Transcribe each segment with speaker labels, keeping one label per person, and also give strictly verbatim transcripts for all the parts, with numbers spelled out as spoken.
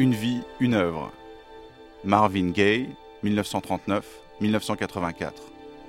Speaker 1: Une vie, une œuvre. Marvin Gaye, dix-neuf cent trente-neuf à dix-neuf cent quatre-vingt-quatre.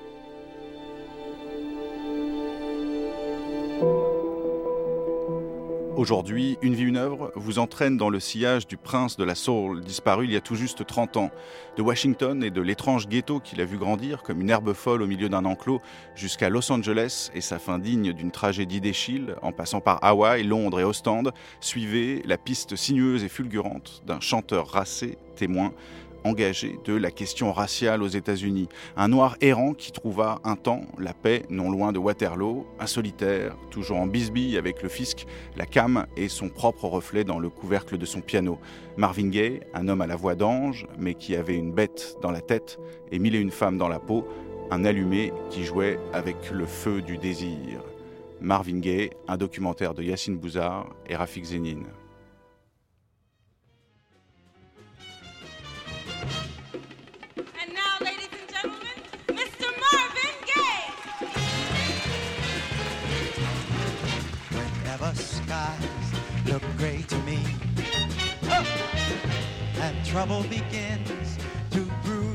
Speaker 1: Aujourd'hui, Une vie, une œuvre vous entraîne dans le sillage du prince de la soul disparu il y a tout juste trente ans. De Washington et de l'étrange ghetto qu'il a vu grandir comme une herbe folle au milieu d'un enclos jusqu'à Los Angeles et sa fin digne d'une tragédie d'Eschyle, en passant par Hawaï, Londres et Ostende, suivez la piste sinueuse et fulgurante d'un chanteur racé, témoin, engagé de la question raciale aux États-Unis. Un noir errant qui trouva un temps la paix non loin de Waterloo, un solitaire, toujours en bisbille avec le fisc, la came et son propre reflet dans le couvercle de son piano. Marvin Gaye, un homme à la voix d'ange, mais qui avait une bête dans la tête et mille et une femmes dans la peau, un allumé qui jouait avec le feu du désir. Marvin Gaye, un documentaire de Yacine Bouzard et Rafik Zénine.
Speaker 2: Skies look gray to me, oh! And trouble begins to brew.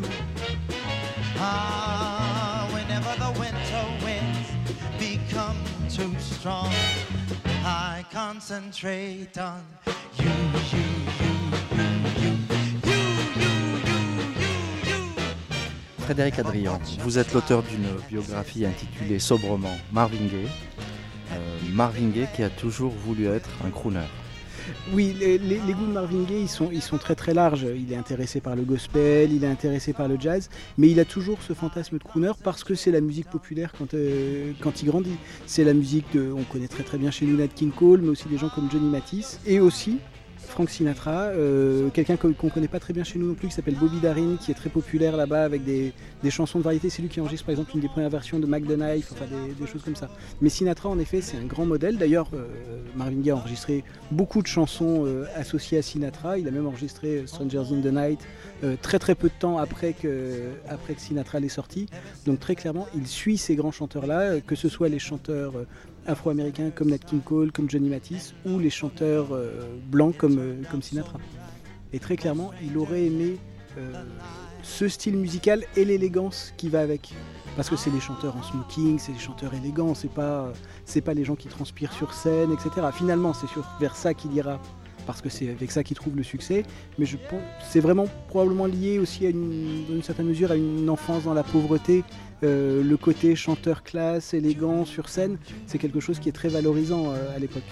Speaker 2: Ah, whenever the winter winds become too strong, I concentrate on you, you, you, you, you, you, you, you, you.
Speaker 3: Frédéric Adrian, vous êtes l'auteur d'une biographie intitulée sobrement Marvin Gaye. Euh, Marvin Gaye qui a toujours voulu être un crooner.
Speaker 4: Oui, les, les, les goûts de Marvin Gaye, ils sont, ils sont très très larges. Il est intéressé par le gospel, il est intéressé par le jazz, mais il a toujours ce fantasme de crooner parce que c'est la musique populaire quand, euh, quand il grandit. C'est la musique, de, on connaît très très bien chez nous Nat King Cole, mais aussi des gens comme Johnny Mathis, et aussi Frank Sinatra, euh, quelqu'un qu'on ne connaît pas très bien chez nous non plus, qui s'appelle Bobby Darin, qui est très populaire là-bas avec des, des chansons de variété. C'est lui qui enregistre par exemple une des premières versions de Mac the Knife, enfin des, des choses comme ça. Mais Sinatra en effet c'est un grand modèle. D'ailleurs euh, Marvin Gaye a enregistré beaucoup de chansons euh, associées à Sinatra. Il a même enregistré Strangers in the Night euh, très très peu de temps après que, après que Sinatra l'ait sorti. Donc très clairement il suit ces grands chanteurs-là, que ce soit les chanteurs euh, afro-américains comme Nat King Cole, comme Johnny Mathis, ou les chanteurs euh, blancs comme, euh, comme Sinatra. Et très clairement, il aurait aimé euh, ce style musical et l'élégance qui va avec. Parce que c'est des chanteurs en smoking, c'est des chanteurs élégants, c'est pas, c'est pas les gens qui transpirent sur scène, et cetera. Finalement, c'est sur, vers ça qu'il ira, parce que c'est avec ça qu'il trouve le succès. Mais je pense, c'est vraiment probablement lié aussi à une, dans une certaine mesure à une enfance dans la pauvreté. Euh, le côté chanteur classe, élégant sur scène, c'est quelque chose qui est très valorisant euh, à l'époque.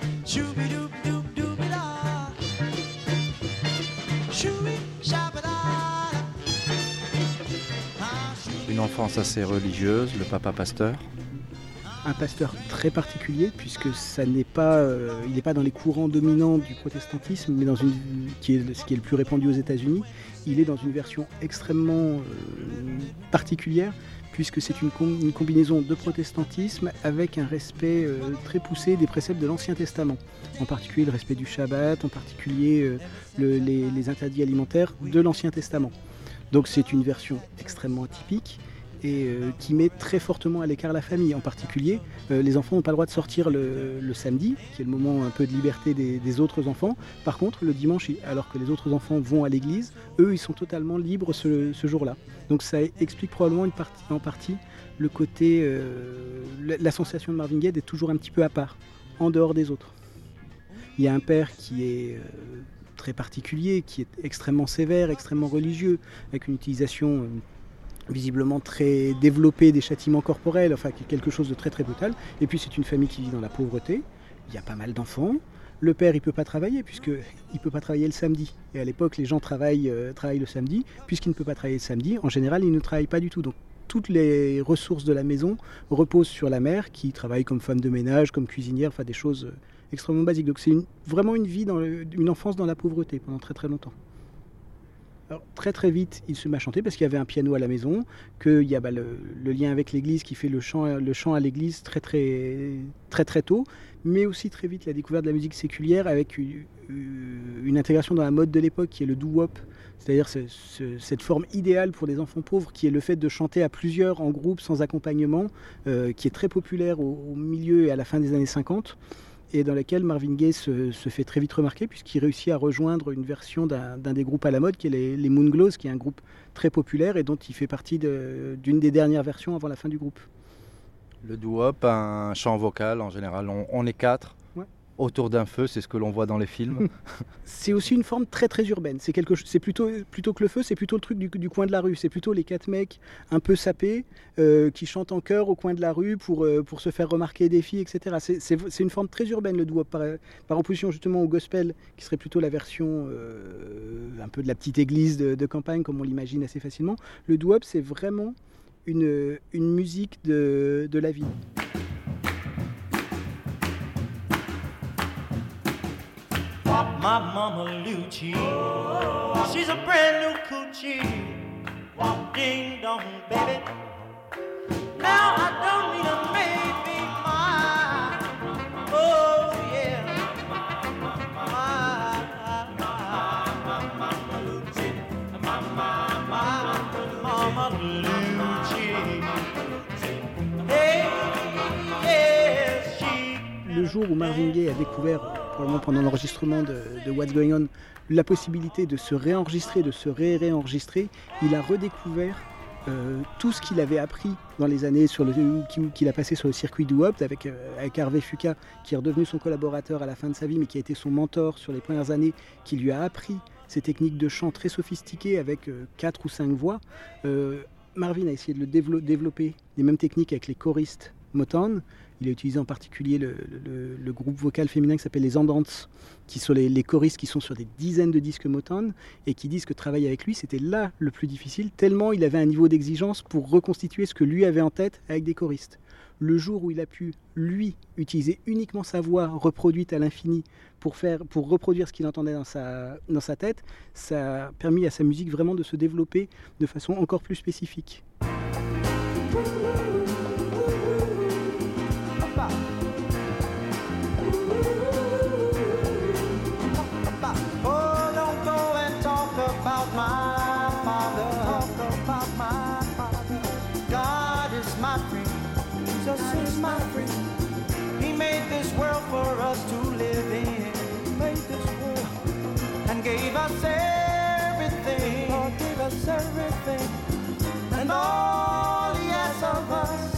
Speaker 3: Une enfance assez religieuse, le papa pasteur.
Speaker 4: Un pasteur très particulier puisque ça n'est pas, euh, il n'est pas dans les courants dominants du protestantisme, mais dans une qui est ce qui est le plus répandu aux États-Unis. Il est dans une version extrêmement euh, particulière puisque c'est une, com- une combinaison de protestantisme avec un respect euh, très poussé des préceptes de l'Ancien Testament, en particulier le respect du Shabbat, en particulier euh, le, les, les interdits alimentaires de l'Ancien Testament. Donc c'est une version extrêmement atypique et euh, qui met très fortement à l'écart la famille. En particulier, euh, les enfants n'ont pas le droit de sortir le, le samedi, qui est le moment un peu de liberté des, des autres enfants. Par contre, le dimanche, alors que les autres enfants vont à l'église, eux, ils sont totalement libres ce, ce jour-là. Donc ça explique probablement une partie, en partie le côté, euh, la, la sensation de Marvin Gaye d'être toujours un petit peu à part, en dehors des autres. Il y a un père qui est... Euh, très particulier, qui est extrêmement sévère, extrêmement religieux, avec une utilisation... Euh, visiblement très développé des châtiments corporels, enfin quelque chose de très très brutal. Et puis c'est une famille qui vit dans la pauvreté, il y a pas mal d'enfants. Le père il peut pas travailler puisqu'il ne peut pas travailler le samedi. Et à l'époque les gens travaillent, euh, travaillent le samedi, puisqu'il ne peut pas travailler le samedi, en général il ne travaille pas du tout. Donc toutes les ressources de la maison reposent sur la mère qui travaille comme femme de ménage, comme cuisinière, enfin des choses extrêmement basiques. Donc c'est une, vraiment une vie, dans le, une enfance dans la pauvreté pendant très très longtemps. Alors, très très vite, il se met à chanter parce qu'il y avait un piano à la maison, qu'il y a bah, le, le lien avec l'église qui fait le chant, le chant à l'église très très, très très tôt, mais aussi très vite la découverte de la musique séculière avec une, une intégration dans la mode de l'époque qui est le doo-wop, c'est-à-dire ce, ce, cette forme idéale pour des enfants pauvres qui est le fait de chanter à plusieurs en groupe sans accompagnement, euh, qui est très populaire au, au milieu et à la fin des années cinquante. et dans laquelle Marvin Gaye se, se fait très vite remarquer puisqu'il réussit à rejoindre une version d'un, d'un des groupes à la mode qui est les, les Moonglows, qui est un groupe très populaire et dont il fait partie de, d'une des dernières versions avant la fin du groupe.
Speaker 3: Le doo-wop, un chant vocal, en général, on, on est quatre. Ouais. Autour d'un feu, c'est ce que l'on voit dans les films.
Speaker 4: C'est aussi une forme très très urbaine. C'est quelque chose, c'est plutôt plutôt que le feu, c'est plutôt le truc du, du coin de la rue. C'est plutôt les quatre mecs un peu sapés euh, qui chantent en chœur au coin de la rue pour euh, pour se faire remarquer des filles, et cetera. C'est, c'est, c'est une forme très urbaine le doo-wop par, par opposition justement au gospel, qui serait plutôt la version euh, un peu de la petite église de, de campagne comme on l'imagine assez facilement. Le doo-wop, c'est vraiment une une musique de de la ville.
Speaker 2: My mama Lucci, she's a brand new coochie. Ding dong, baby. Now I don't need a maybe mine. Oh yeah, my mama Lucci, my mama Lucci. Hey, yeah, she.
Speaker 4: Le jour où Marvin Gaye a découvert, probablement pendant l'enregistrement de, de What's Going On, la possibilité de se réenregistrer, de se ré-réenregistrer, il a redécouvert euh, tout ce qu'il avait appris dans les années sur le, qu'il a passé sur le circuit doo-wop avec, euh, avec Harvey Fuqua, qui est redevenu son collaborateur à la fin de sa vie, mais qui a été son mentor sur les premières années, qui lui a appris ces techniques de chant très sophistiquées avec euh, quatre ou cinq voix. Euh, Marvin a essayé de le dévelop- développer, les mêmes techniques avec les choristes Motown. Il a utilisé en particulier le, le, le groupe vocal féminin qui s'appelle les Andants, qui sont les, les choristes qui sont sur des dizaines de disques Motown et qui disent que travailler avec lui, c'était là le plus difficile, tellement il avait un niveau d'exigence pour reconstituer ce que lui avait en tête avec des choristes. Le jour où il a pu, lui, utiliser uniquement sa voix reproduite à l'infini pour, faire, pour reproduire ce qu'il entendait dans sa, dans sa tête, ça a permis à sa musique vraiment de se développer de façon encore plus spécifique.
Speaker 2: Jesus is my friend. He made this world for us to live in. He made this world and gave us everything. Lord gave us everything. And all He asks of us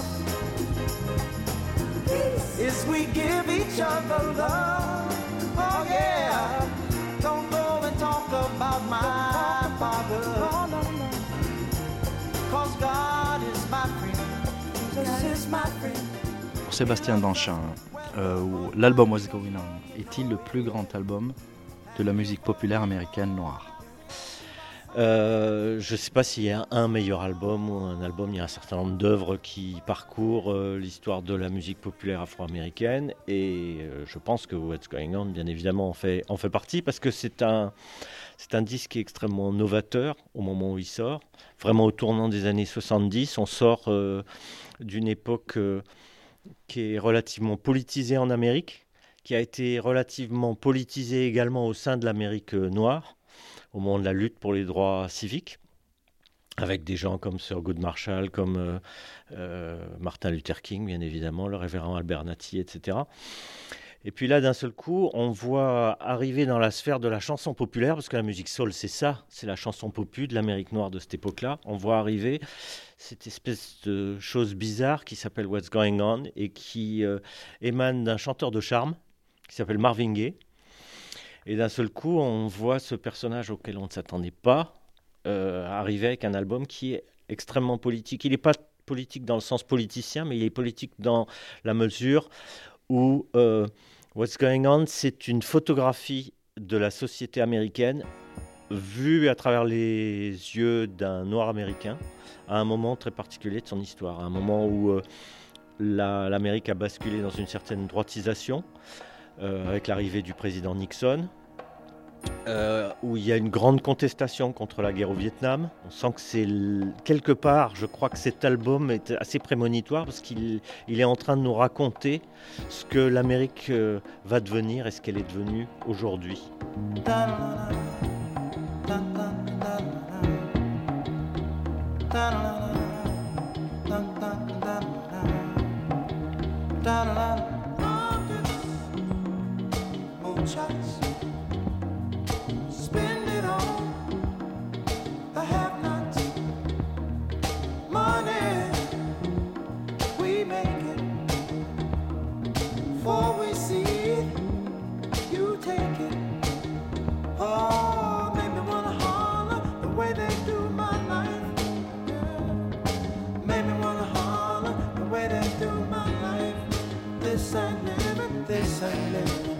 Speaker 2: is we give each other love. Oh yeah. Don't go and talk about my Father. Oh, no, no. 'Cause God is my friend.
Speaker 3: Pour Sébastien Danchin, euh, l'album What's Going On est-il le plus grand album de la musique populaire américaine noire ?
Speaker 5: Euh, je ne sais pas s'il y a un meilleur album ou un album, il y a un certain nombre d'œuvres qui parcourent euh, l'histoire de la musique populaire afro-américaine et euh, je pense que What's Going On, bien évidemment, en fait, en fait partie parce que c'est un, c'est un disque qui est extrêmement novateur au moment où il sort. Vraiment au tournant des années soixante-dix, on sort euh, d'une époque euh, qui est relativement politisée en Amérique, qui a été relativement politisée également au sein de l'Amérique noire, au moment de la lutte pour les droits civiques, avec des gens comme Thurgood Marshall, comme euh, euh, Martin Luther King, bien évidemment, le révérend Albert Naty, et cetera. Et puis là, d'un seul coup, on voit arriver dans la sphère de la chanson populaire, parce que la musique soul, c'est ça, c'est la chanson populaire de l'Amérique noire de cette époque-là. On voit arriver cette espèce de chose bizarre qui s'appelle What's Going On et qui euh, émane d'un chanteur de charme qui s'appelle Marvin Gaye. Et d'un seul coup, on voit ce personnage auquel on ne s'attendait pas euh, arriver avec un album qui est extrêmement politique. Il n'est pas politique dans le sens politicien, mais il est politique dans la mesure où euh, What's Going On, c'est une photographie de la société américaine vue à travers les yeux d'un noir américain à un moment très particulier de son histoire, à un moment où euh, la, l'Amérique a basculé dans une certaine droitisation, Euh, avec l'arrivée du président Nixon, euh, où il y a une grande contestation contre la guerre au Vietnam. On sent que c'est l... quelque part, je crois que cet album est assez prémonitoire parce qu'il il est en train de nous raconter ce que l'Amérique euh, va devenir et ce qu'elle est devenue aujourd'hui.
Speaker 2: gunshots. Spend it on the have-nots. Money, we make it. Before we see it, you take it. Oh, make me wanna holler the way they do my life. Yeah. Make me wanna holler the way they do my life. This ain't living, this ain't living.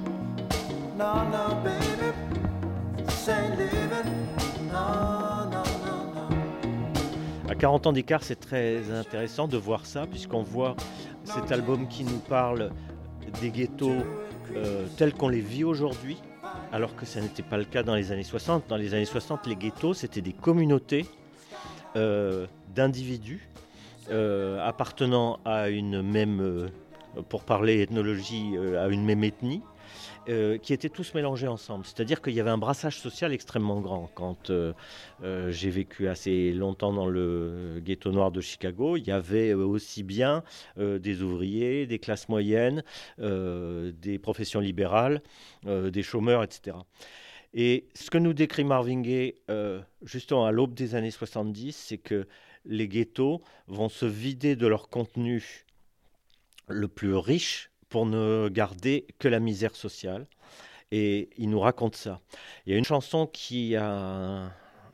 Speaker 2: No, no, baby, this ain't living. No, no, no, no.
Speaker 5: À quarante ans d'écart, c'est très intéressant de voir ça, puisqu'on voit cet album qui nous parle des ghettos euh, tels qu'on les vit aujourd'hui, alors que ça n'était pas le cas dans les années soixante. Dans les années soixante, les ghettos, c'était des communautés euh, d'individus euh, appartenant à une même, euh, pour parler ethnologie, euh, à une même ethnie, euh, qui étaient tous mélangés ensemble. C'est-à-dire qu'il y avait un brassage social extrêmement grand. Quand euh, euh, j'ai vécu assez longtemps dans le ghetto noir de Chicago, il y avait aussi bien euh, des ouvriers, des classes moyennes, euh, des professions libérales, euh, des chômeurs, et cetera. Et ce que nous décrit Marvin Gaye, euh, justement à l'aube des années soixante-dix, c'est que les ghettos vont se vider de leur contenu le plus riche pour ne garder que la misère sociale. Et il nous raconte ça. Il y a une chanson qui a un,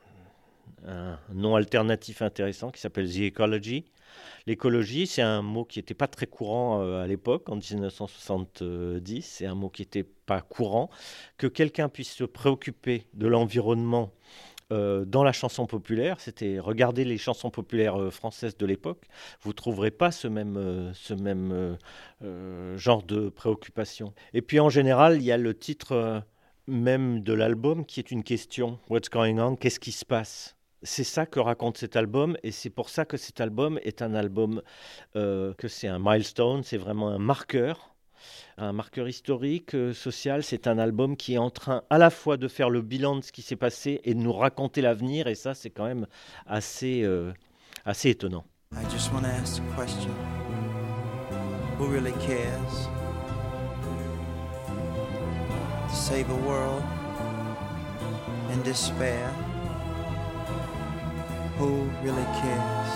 Speaker 5: un nom alternatif intéressant qui s'appelle The Ecology. L'écologie, c'est un mot qui n'était pas très courant euh, à l'époque, en dix-neuf cent soixante-dix. C'est un mot qui n'était pas courant. Que quelqu'un puisse se préoccuper de l'environnement Euh, dans la chanson populaire, c'était regardez les chansons populaires euh, françaises de l'époque, vous ne trouverez pas ce même, euh, ce même euh, euh, genre de préoccupation. Et puis en général, il y a le titre euh, même de l'album qui est une question. What's going on? Qu'est-ce qui se passe? C'est ça que raconte cet album, et c'est pour ça que cet album est un album, euh, que c'est un milestone, c'est vraiment un marqueur. Un marqueur historique, euh, social. C'est un album qui est en train à la fois de faire le bilan de ce qui s'est passé et de nous raconter l'avenir, et ça c'est quand même assez, euh, assez étonnant.
Speaker 2: I just want to ask the question, who really cares to save a world in despair? Who really cares?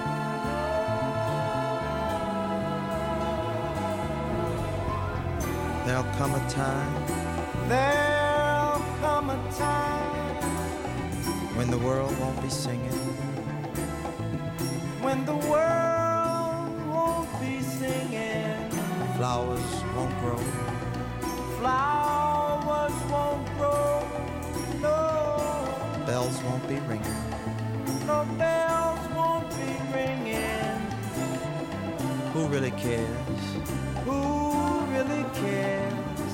Speaker 2: There'll come a time, there'll come a time when the world won't be singing, when the world won't be singing. Flowers won't grow, flowers won't grow, no. Bells won't be ringing, no bells won't be ringing. Who really cares? Who really cares?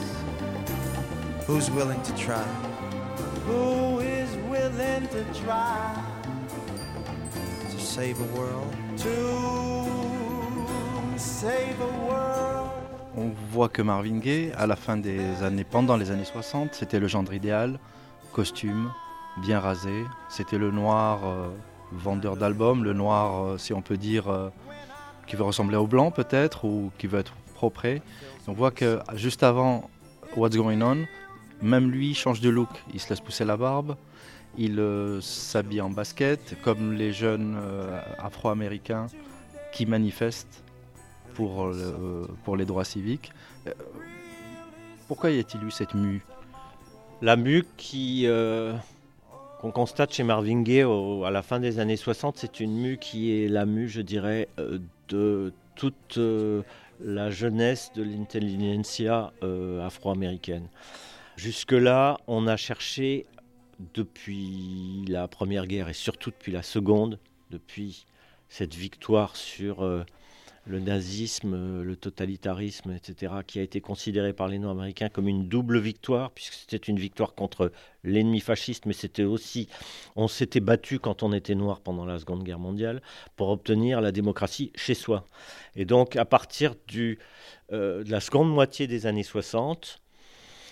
Speaker 2: Who's willing to try? Who is willing to try to save a world? To save a world.
Speaker 3: On voit que Marvin Gaye, à la fin des années, pendant les années soixante, c'était le gendre idéal, costume, bien rasé. C'était le noir euh, vendeur d'albums, le noir, euh, si on peut dire, euh, qui veut ressembler au blanc peut-être, ou qui veut être propre. On voit que juste avant What's Going On, même lui change de look. Il se laisse pousser la barbe, il euh, s'habille en basket, comme les jeunes euh, afro-américains qui manifestent pour, euh, pour les droits civiques. Euh, pourquoi y a-t-il eu cette mue?
Speaker 5: La mue qui, euh, qu'on constate chez Marvin Gaye au, à la fin des années soixante, c'est une mue qui est la mue, je dirais, euh, de toute euh, la jeunesse de l'intelligentsia euh, afro-américaine. Jusque-là, on a cherché, depuis la Première Guerre et surtout depuis la Seconde, depuis cette victoire sur euh, le nazisme, le totalitarisme, et cetera, qui a été considéré par les Nord-Américains comme une double victoire, puisque c'était une victoire contre l'ennemi fasciste, mais c'était aussi, on s'était battu quand on était noir pendant la Seconde Guerre mondiale pour obtenir la démocratie chez soi. Et donc, à partir du, euh, de la seconde moitié des années soixante,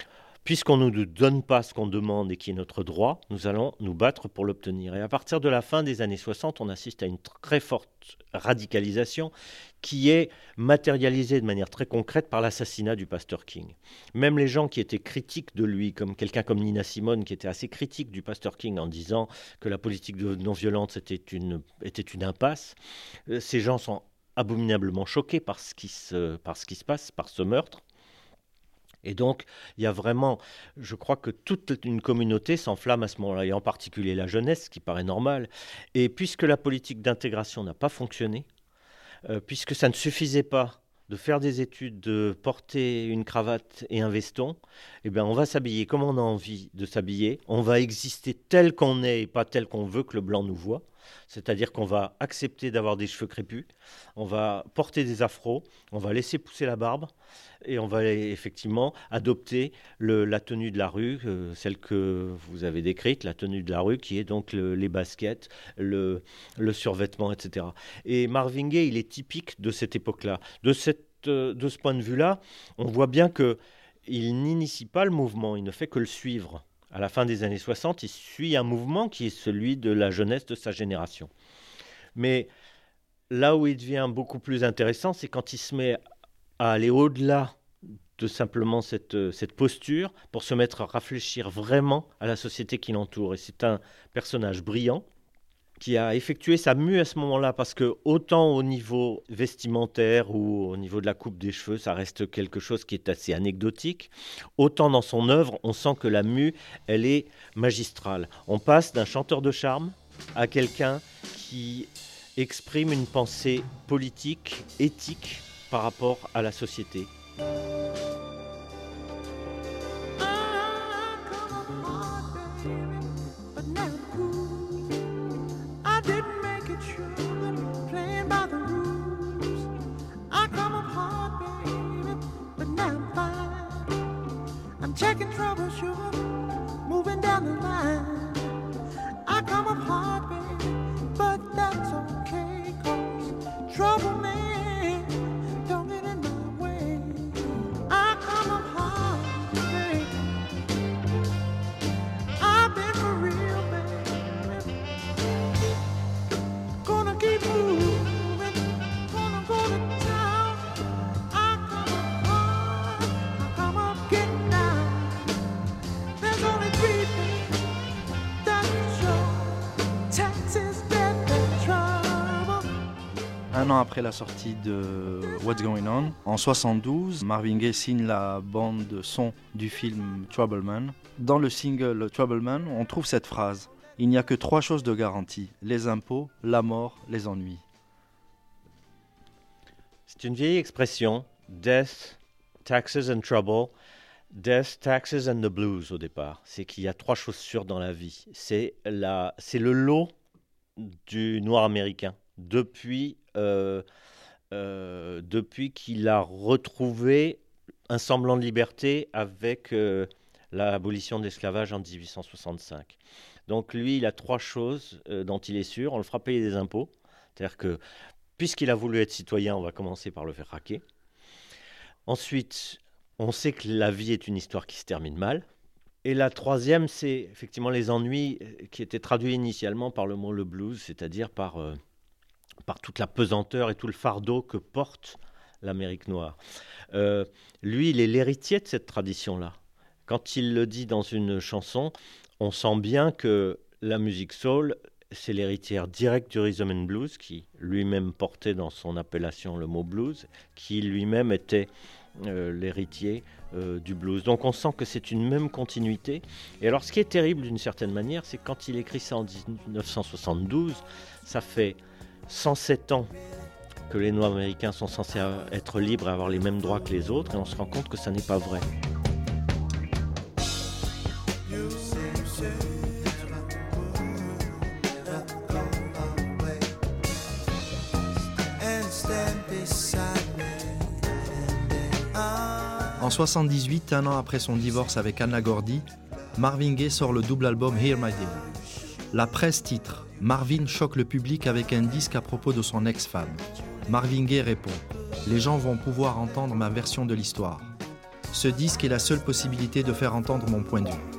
Speaker 5: puisqu'on ne nous donne pas ce qu'on demande et qui est notre droit, nous allons nous battre pour l'obtenir. Et à partir de la fin des années soixante, on assiste à une très forte radicalisation qui est matérialisée de manière très concrète par l'assassinat du pasteur King. Même les gens qui étaient critiques de lui, comme quelqu'un comme Nina Simone, qui était assez critique du pasteur King en disant que la politique de non-violence était une, était une impasse, euh, ces gens sont abominablement choqués par ce qui se, par ce qui se passe, par ce meurtre. Et donc, il y a vraiment, je crois que toute une communauté s'enflamme à ce moment-là, et en particulier la jeunesse, ce qui paraît normal. Et puisque la politique d'intégration n'a pas fonctionné, euh, puisque ça ne suffisait pas de faire des études, de porter une cravate et un veston, eh bien on va s'habiller comme on a envie de s'habiller, on va exister tel qu'on est et pas tel qu'on veut que le blanc nous voit. C'est-à-dire qu'on va accepter d'avoir des cheveux crépus, on va porter des afros, on va laisser pousser la barbe et on va effectivement adopter le, la tenue de la rue, euh, celle que vous avez décrite, la tenue de la rue qui est donc le, les baskets, le, le survêtement, et cetera. Et Marvin Gaye, il est typique de cette époque-là. De, cette, euh, de ce point de vue-là, on voit bien qu'il n'initie pas le mouvement, il ne fait que le suivre. À la fin des années soixante, il suit un mouvement qui est celui de la jeunesse de sa génération. Mais là où il devient beaucoup plus intéressant, c'est quand il se met à aller au-delà de simplement cette, cette posture pour se mettre à réfléchir vraiment à la société qui l'entoure. Et c'est un personnage brillant qui a effectué sa mue à ce moment-là, parce que autant au niveau vestimentaire ou au niveau de la coupe des cheveux, ça reste quelque chose qui est assez anecdotique, autant dans son œuvre, on sent que la mue, elle est magistrale. On passe d'un chanteur de charme à quelqu'un qui exprime une pensée politique, éthique par rapport à la société.
Speaker 2: Checking trouble, sugar, moving down the line. I come up hard, baby, but that's okay, cause trouble, man, don't get in my way. I come up hard, baby, I've been for real, baby. Gonna keep moving, gonna go to town. I come up hard, I come up getting down.
Speaker 3: Un an après la sortie de What's Going On, en soixante-douze, Marvin Gaye signe la bande son du film Trouble Man. Dans le single Trouble Man, on trouve cette phrase: « Il n'y a que trois choses de garantie, les impôts, la mort, les ennuis. »
Speaker 5: C'est une vieille expression, death, taxes and trouble. Death, taxes and the blues au départ. C'est qu'il y a trois choses sûres dans la vie. C'est, la, c'est le lot du noir américain depuis, euh, euh, depuis qu'il a retrouvé un semblant de liberté avec euh, l'abolition de l'esclavage en dix-huit cent soixante-cinq. Donc lui, il a trois choses euh, dont il est sûr. On le fera payer des impôts. C'est-à-dire que puisqu'il a voulu être citoyen, on va commencer par le faire raquer. Ensuite, on sait que la vie est une histoire qui se termine mal. Et la troisième, c'est effectivement les ennuis qui étaient traduits initialement par le mot le blues, c'est-à-dire par, euh, par toute la pesanteur et tout le fardeau que porte l'Amérique noire. Euh, lui, il est l'héritier de cette tradition-là. Quand il le dit dans une chanson, on sent bien que la musique soul, c'est l'héritière directe du rhythm and blues, qui lui-même portait dans son appellation le mot blues, qui lui-même était Euh, l'héritier euh, du blues. Donc on sent que c'est une même continuité. Et alors ce qui est terrible d'une certaine manière, c'est que quand il écrit ça en dix-neuf cent soixante-douze, ça fait cent sept ans que les Noirs américains sont censés être libres et avoir les mêmes droits que les autres, et on se rend compte que ça n'est pas vrai.
Speaker 3: En soixante-dix-huit, un an après son divorce avec Anna Gordy, Marvin Gaye sort le double album Hear My Dear. La presse titre « Marvin choque le public avec un disque à propos de son ex-femme ». Marvin Gaye répond « Les gens vont pouvoir entendre ma version de l'histoire ». Ce disque est la seule possibilité de faire entendre mon point de vue.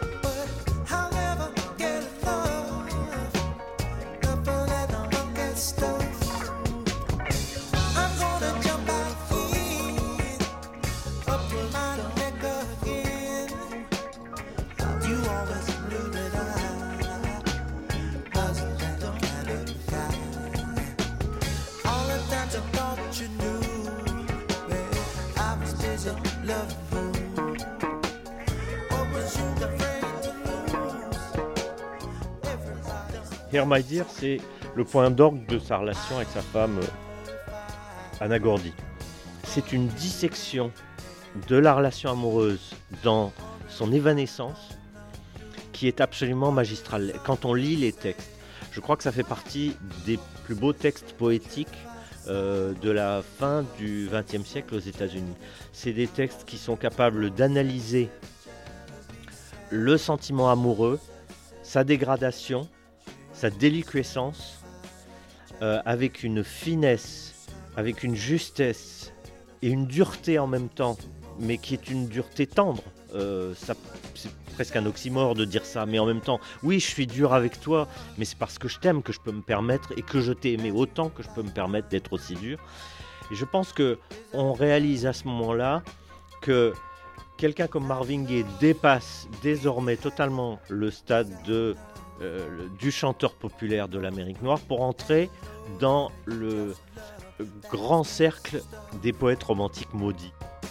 Speaker 5: Here My Dear, c'est le point d'orgue de sa relation avec sa femme Anna Gordy. C'est une dissection de la relation amoureuse dans son évanescence qui est absolument magistrale. Quand on lit les textes, je crois que ça fait partie des plus beaux textes poétiques euh, de la fin du vingtième siècle aux États-Unis. C'est des textes qui sont capables d'analyser le sentiment amoureux, sa dégradation, sa déliquescence, euh, avec une finesse, avec une justesse et une dureté en même temps, mais qui est une dureté tendre. Euh, ça, c'est presque un oxymore de dire ça, mais en même temps, oui, je suis dur avec toi, mais c'est parce que je t'aime que je peux me permettre, et que je t'ai aimé autant que je peux me permettre d'être aussi dur. Et je pense qu'on réalise à ce moment-là que quelqu'un comme Marvin Gaye dépasse désormais totalement le stade de Euh, du chanteur populaire de l'Amérique noire pour entrer dans le grand cercle des poètes romantiques maudits.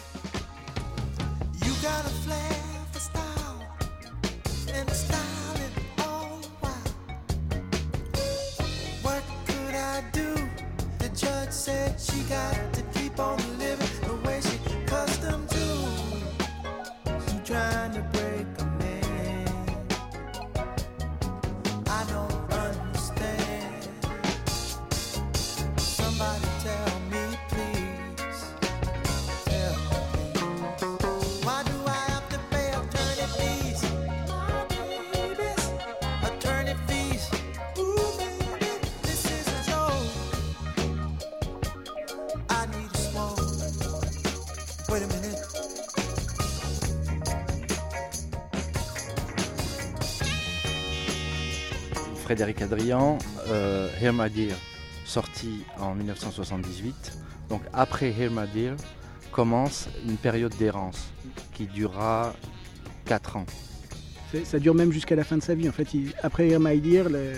Speaker 3: Frédéric Adrian, euh, Here My Dear, sorti en dix-neuf cent soixante-dix-huit. Donc après Here My Dear, commence une période d'errance qui durera quatre ans.
Speaker 4: C'est, ça dure même jusqu'à la fin de sa vie. En fait, il, après Here My Dear, le,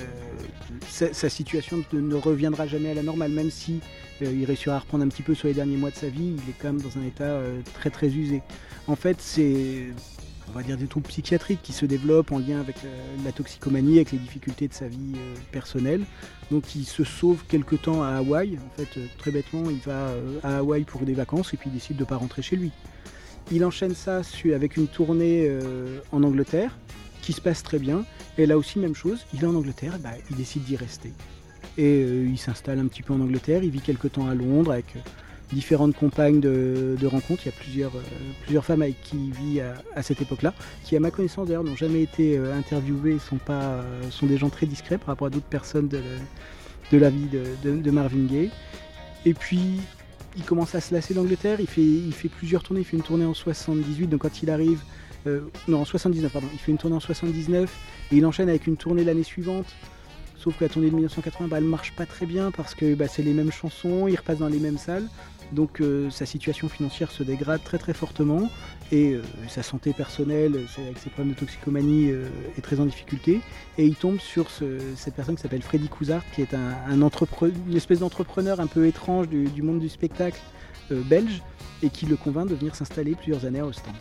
Speaker 4: sa, sa situation ne, ne reviendra jamais à la normale, même si euh, il réussira à reprendre un petit peu sur les derniers mois de sa vie. Il est quand même dans un état euh, très très usé. En fait, c'est, on va dire, des troubles psychiatriques qui se développent en lien avec euh, la toxicomanie, avec les difficultés de sa vie euh, personnelle. Donc il se sauve quelque temps à Hawaï. En fait, euh, très bêtement, il va euh, à Hawaï pour des vacances et puis il décide de ne pas rentrer chez lui. Il enchaîne ça avec une tournée euh, en Angleterre qui se passe très bien. Et là aussi, même chose, il est en Angleterre, bah, il décide d'y rester. Et euh, il s'installe un petit peu en Angleterre, il vit quelque temps à Londres avec euh, différentes compagnes de, de rencontres. Il y a plusieurs, euh, plusieurs femmes avec qui il vit à, à cette époque-là, qui à ma connaissance d'ailleurs n'ont jamais été euh, interviewées, sont, pas, euh, sont des gens très discrets par rapport à d'autres personnes de, de la vie de, de, de Marvin Gaye. Et puis il commence à se lasser d'Angleterre, il fait, il fait plusieurs tournées, il fait une tournée en soixante-dix-huit, donc quand il arrive, euh, non en soixante-dix-neuf pardon, il fait une tournée en soixante-dix-neuf et il enchaîne avec une tournée l'année suivante. Sauf que la tournée de dix-neuf cent quatre-vingts, bah, elle marche pas très bien parce que bah, c'est les mêmes chansons, il repasse dans les mêmes salles. Donc euh, sa situation financière se dégrade très très fortement et euh, sa santé personnelle, avec ses problèmes de toxicomanie, euh, est très en difficulté. Et il tombe sur ce, cette personne qui s'appelle Freddy Couzard, qui est un, un entrepre- une espèce d'entrepreneur un peu étrange du, du monde du spectacle euh, belge et qui le convainc de venir s'installer plusieurs années à Ostende.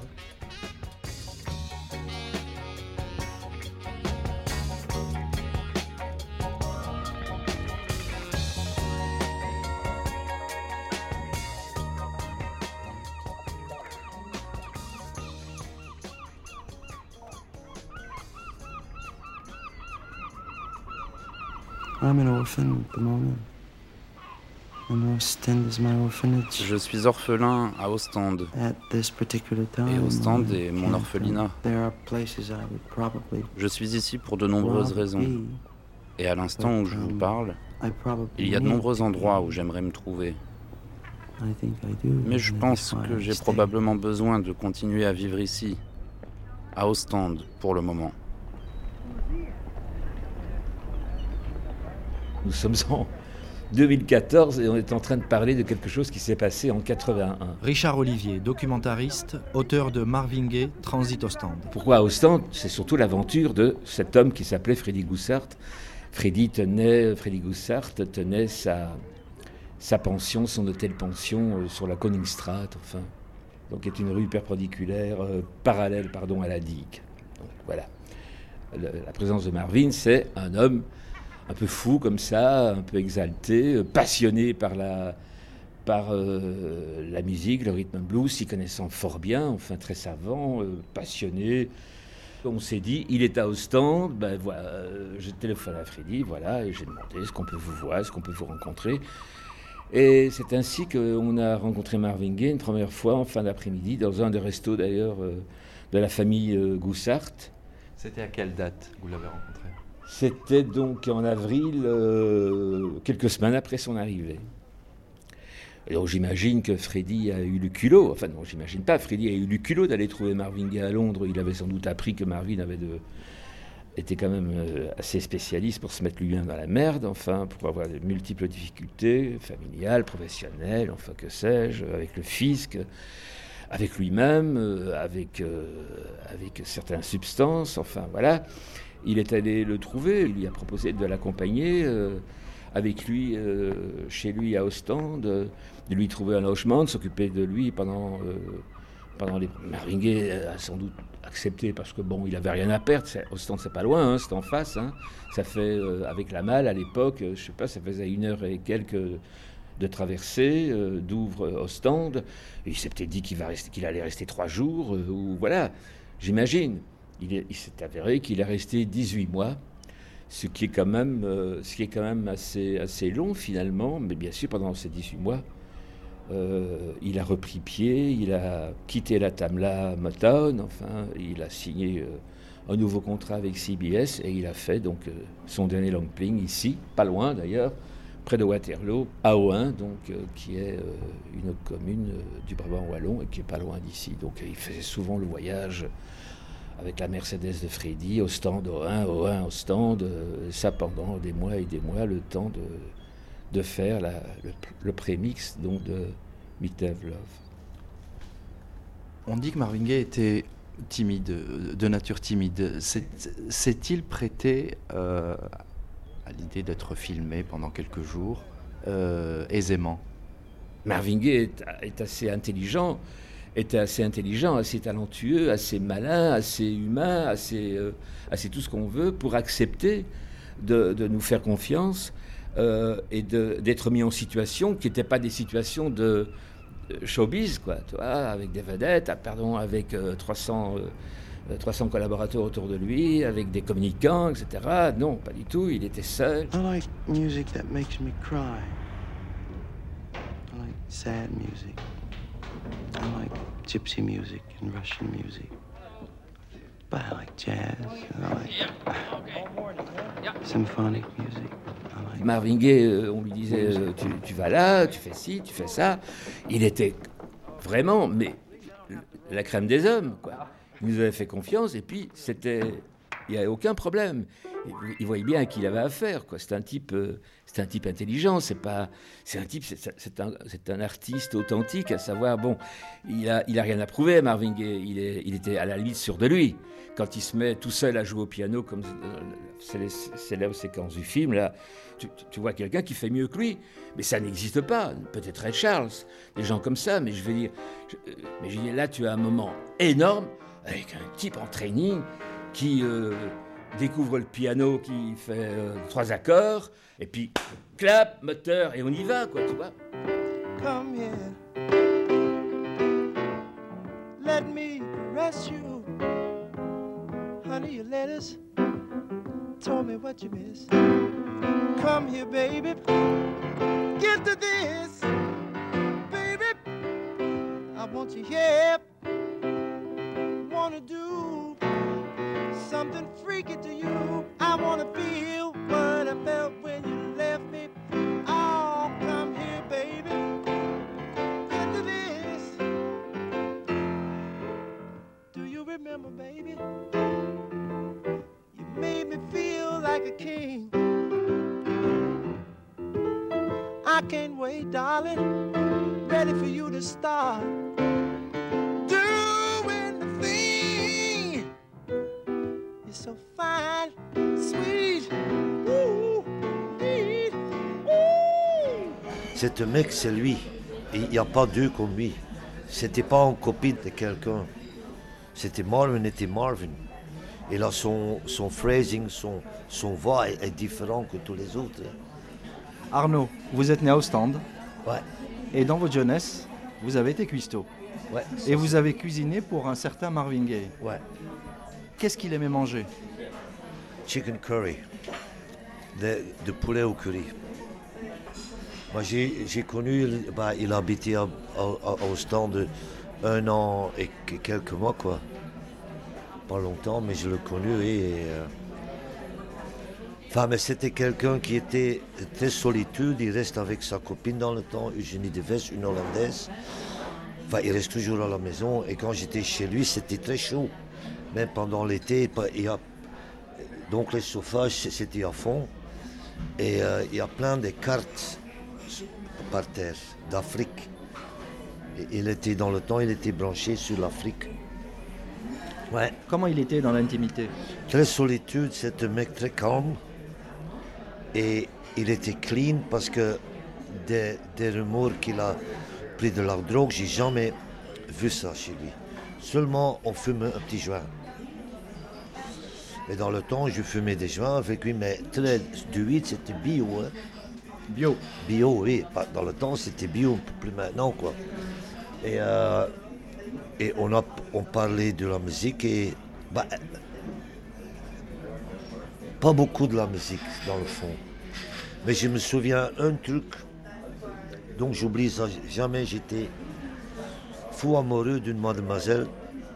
Speaker 6: I'm an orphan at the moment. And Ostend is my orphanage.
Speaker 7: Je suis orphelin à Ostende.
Speaker 6: At this particular time,
Speaker 7: Et Ostende est mon
Speaker 6: yeah,
Speaker 7: orphelinat.
Speaker 6: There are places I would probably
Speaker 7: Je suis ici pour de nombreuses raisons. Et à l'instant où je vous parle, il y a de nombreux endroits où j'aimerais me trouver.
Speaker 6: I think I do.
Speaker 7: Mais je
Speaker 6: and
Speaker 7: pense
Speaker 6: that's why
Speaker 7: que
Speaker 6: I
Speaker 7: j'ai
Speaker 6: stay.
Speaker 7: probablement besoin de continuer à vivre ici, à Ostende, pour le moment.
Speaker 8: Nous sommes en deux mille quatorze et on est en train de parler de quelque chose qui s'est passé en quatre-vingt-un.
Speaker 3: Richard Olivier, documentariste, auteur de Marvin Gaye, Transit Ostende.
Speaker 8: Pourquoi à Ostende? C'est surtout l'aventure de cet homme qui s'appelait Freddy Goussart. Freddy tenait, Freddy Goussart tenait sa, sa pension, son hôtel-pension euh, sur la Koningsstraat, enfin, donc qui est une rue perpendiculaire, euh, parallèle, pardon, à la digue. Donc voilà. Le- la présence de Marvin, c'est un homme un peu fou comme ça, un peu exalté, euh, passionné par la, par euh, la musique, le rhythm and blues, s'y connaissant fort bien, enfin très savant, euh, passionné. On s'est dit, il est à Ostende, ben voilà, euh, je téléphone à Freddy, voilà, et j'ai demandé est-ce qu'on peut vous voir, est-ce qu'on peut vous rencontrer. Et c'est ainsi qu'on a rencontré Marvin Gaye une première fois en fin d'après-midi, dans un des restos d'ailleurs euh, de la famille euh, Goussart.
Speaker 3: C'était à quelle date vous l'avez rencontré?
Speaker 8: C'était donc en avril, euh, quelques semaines après son arrivée. Et donc j'imagine que Freddy a eu le culot, enfin non, j'imagine pas, Freddy a eu le culot d'aller trouver Marvin Gaye à Londres. Il avait sans doute appris que Marvin avait de, était quand même euh, assez spécialiste pour se mettre lui-même dans la merde, enfin, pour avoir de multiples difficultés familiales, professionnelles, enfin que sais-je, avec le fisc, avec lui-même, euh, avec, euh, avec certaines substances, enfin voilà. Il est allé le trouver, il lui a proposé de l'accompagner euh, avec lui, euh, chez lui à Ostende, euh, de lui trouver un logement, de s'occuper de lui pendant, euh, pendant les... Marvin Gaye a sans doute accepté parce que bon, il avait rien à perdre. C'est... Ostende, c'est pas loin, hein, c'est en face. Hein. Ça fait, euh, avec la malle à l'époque, euh, je sais pas, ça faisait une heure et quelques de traversée euh, d'Ouvre Ostende. Et il s'est peut-être dit qu'il, va rester, qu'il allait rester trois jours, euh, ou voilà, j'imagine. Il, est, il s'est avéré qu'il est resté dix-huit mois, ce qui est quand même, euh, ce qui est quand même assez, assez long finalement, mais bien sûr pendant ces dix-huit mois, euh, il a repris pied, il a quitté la Tamla Motown, enfin, il a signé euh, un nouveau contrat avec C B S et il a fait donc euh, son dernier long playing ici, pas loin d'ailleurs, près de Waterloo, à Ohain, donc, euh, qui est euh, une commune euh, du Brabant wallon et qui est pas loin d'ici. Donc euh, il faisait souvent le voyage avec la Mercedes de Freddy, Ostende, Ohain, Ohain, Ostende, euh, ça pendant des mois et des mois, le temps de, de faire la, le, le prémix donc, de Meet Have Love.
Speaker 3: On dit que Marvin Gaye était timide, de nature timide. C'est, s'est-il prêté euh, à l'idée d'être filmé pendant quelques jours euh, aisément?
Speaker 8: Marvin Gaye est, est assez intelligent. était assez intelligent, assez talentueux, assez malin, assez humain, assez, euh, assez tout ce qu'on veut pour accepter de, de nous faire confiance euh, et de, d'être mis en situation qui n'étaient pas des situations de, de showbiz, quoi, tu vois, avec des vedettes, ah, pardon, avec euh, trois cents, euh, trois cents collaborateurs autour de lui, avec des communicants, et cetera. Non, pas du tout, il était seul.
Speaker 6: I like music that makes me cry. I like sad music. I like gypsy music and Russian music. But I like jazz, and I like symphonic music. I like...
Speaker 8: Marvin Gaye, euh, on lui disait euh, tu, tu vas là, tu fais ci, tu fais ça. Il était vraiment, mais la crème des hommes, quoi. Il nous avait fait confiance et puis c'était, il n'y avait aucun problème. Il voyait bien à qui il avait affaire, quoi. C'est un type, euh, c'est un type intelligent. C'est pas, c'est un type, c'est, c'est un, c'est un artiste authentique. À savoir, bon, il a, il a rien à prouver, Marvin Gaye. Il est, il était à la limite sûr de lui. Quand il se met tout seul à jouer au piano, comme euh, c'est les célèbres séquences du film, là, tu, tu vois quelqu'un qui fait mieux que lui. Mais ça n'existe pas. Peut-être Ray Charles, des gens comme ça. Mais je veux dire, je, euh, mais je veux dire, là, tu as un moment énorme avec un type en training qui euh, découvre le piano, qui fait euh, trois accords, et puis clap, moteur, et on y va, quoi, tu vois.
Speaker 2: Come here, let me caress you. Honey, your letters told me what you miss. Come here, baby, get to this, baby. I want you here. Wanna do something freaky to you. I wanna feel what I felt when you left me. Oh, come here, baby. I can't wait, darling. Ready for you to start doing the thing. You're so fine, sweet. Ooh, sweet. Ooh.
Speaker 9: Cet mec, c'est lui. Il n'y a pas deux comme lui. C'était pas une copie de quelqu'un. C'était Marvin était Marvin. Et là, son, son phrasing, son, son voix est, est différent que tous les autres.
Speaker 3: Arnaud, vous êtes né à Ostende.
Speaker 9: Ouais.
Speaker 3: Et dans votre jeunesse, vous avez été cuistot.
Speaker 9: Ouais.
Speaker 3: Et vous avez cuisiné pour un certain Marvin Gaye.
Speaker 9: Ouais.
Speaker 3: Qu'est-ce qu'il aimait manger?
Speaker 9: Chicken curry. De, de poulet au curry. Moi, j'ai, j'ai connu, bah, il habitait à, à, à Ostende un an et quelques mois, quoi. Pas longtemps, mais je l'ai connu et... Euh... Enfin, mais c'était quelqu'un qui était très solitude, il reste avec sa copine dans le temps, Eugénie Deves, une Hollandaise. Enfin, il reste toujours à la maison et quand j'étais chez lui, c'était très chaud. Même pendant l'été, il y a... donc les chauffages, c'était à fond. Et euh, il y a plein de cartes par terre d'Afrique. Et il était dans le temps, il était branché sur l'Afrique. Ouais.
Speaker 3: Comment il était dans l'intimité?
Speaker 9: Très solitude, c'est un mec très calme. Et il était clean parce que des, des rumeurs qu'il a pris de la drogue, j'ai jamais vu ça chez lui. Seulement, on fumait un petit joint. Et dans le temps, je fumais des joints avec lui, mais très, du weed, c'était bio. Hein.
Speaker 3: Bio.
Speaker 9: Bio, oui. Dans le temps, c'était bio, plus maintenant, quoi. Et, euh, et on, a, on parlait de la musique et... Bah, pas beaucoup de la musique, dans le fond. Mais je me souviens un truc, donc j'oublie ça jamais, j'étais fou amoureux d'une mademoiselle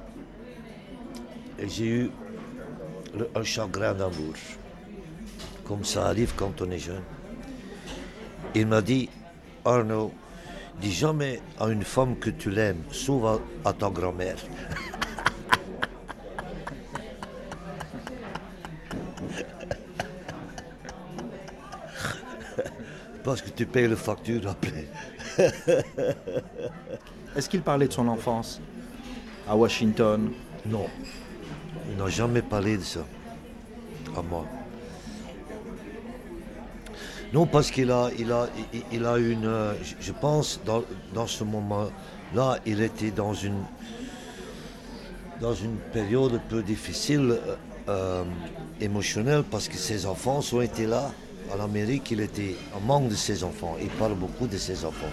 Speaker 9: et j'ai eu le, un chagrin d'amour, comme ça arrive quand on est jeune. Il m'a dit, Arnaud, dis jamais à une femme que tu l'aimes, sauf à, à ta grand-mère. Parce que tu payes la facture après.
Speaker 3: Est-ce qu'il parlait de son enfance à Washington?
Speaker 9: Non, il n'a jamais parlé de ça à moi. Non, parce qu'il a, il a, il, il a une, je pense, dans, dans ce moment-là, il était dans une, dans une période un peu difficile, euh, émotionnelle, parce que ses enfants ont été là. À l'Amérique, il était en manque de ses enfants. Il parle beaucoup de ses enfants.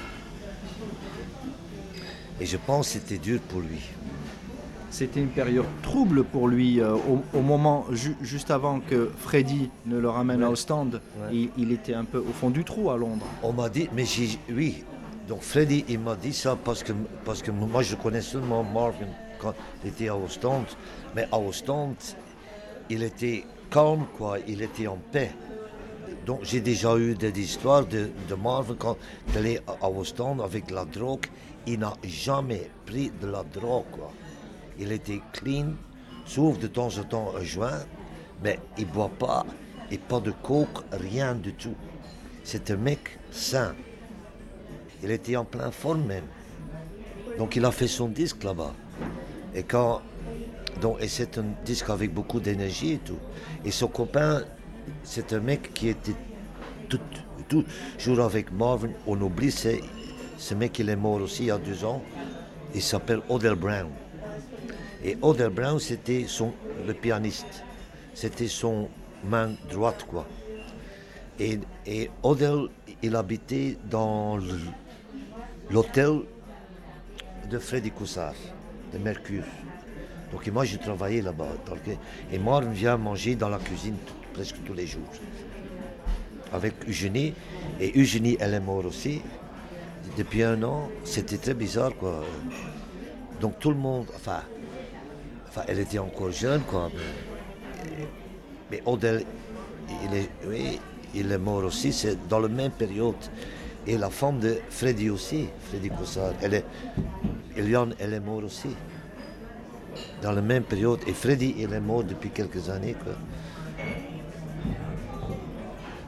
Speaker 9: Et je pense que c'était dur pour lui.
Speaker 3: C'était une période trouble pour lui. Euh, au, au moment, ju- juste avant que Freddie ne le ramène ouais. à Ostende, ouais. il, il était un peu au fond du trou à Londres.
Speaker 9: On m'a dit, mais j'ai, oui. Donc Freddie, il m'a dit ça parce que, parce que moi, je connais seulement Marvin quand il était à Ostende. Mais à Ostende, il était calme, quoi. Il était en paix. Donc j'ai déjà eu des histoires de, de Marvin quand il est à Ostende avec de la drogue. Il n'a jamais pris de la drogue, quoi. Il était clean, sauf de temps en temps un joint, mais il ne boit pas, et pas de coke, rien du tout. C'est un mec sain. Il était en pleine forme même. Donc il a fait son disque là-bas. Et quand, donc, et c'est un disque avec beaucoup d'énergie et tout. Et son copain, c'est un mec qui était tout, tout jour avec Marvin. On oublie, c'est, ce mec il est mort aussi il y a deux ans. Il s'appelle Odell Brown. Et Odell Brown, c'était son, le pianiste. C'était son main droite, quoi. Et, et Odell, il habitait dans le, l'hôtel de Freddy Coussard, de Mercure. Donc et moi, je travaillais là-bas. Et moi, on vient manger dans la cuisine tout, presque tous les jours. Avec Eugénie. Et Eugénie, elle est morte aussi. Depuis un an, c'était très bizarre, quoi. Donc tout le monde, enfin, enfin elle était encore jeune, quoi. Mais, mais Odell, il est, oui, il est mort aussi, c'est dans la même période. Et la femme de Freddy aussi, Freddy Coussard, elle est, Eliane, elle est morte aussi. Dans la même période. Et Freddy, il est mort depuis quelques années, quoi.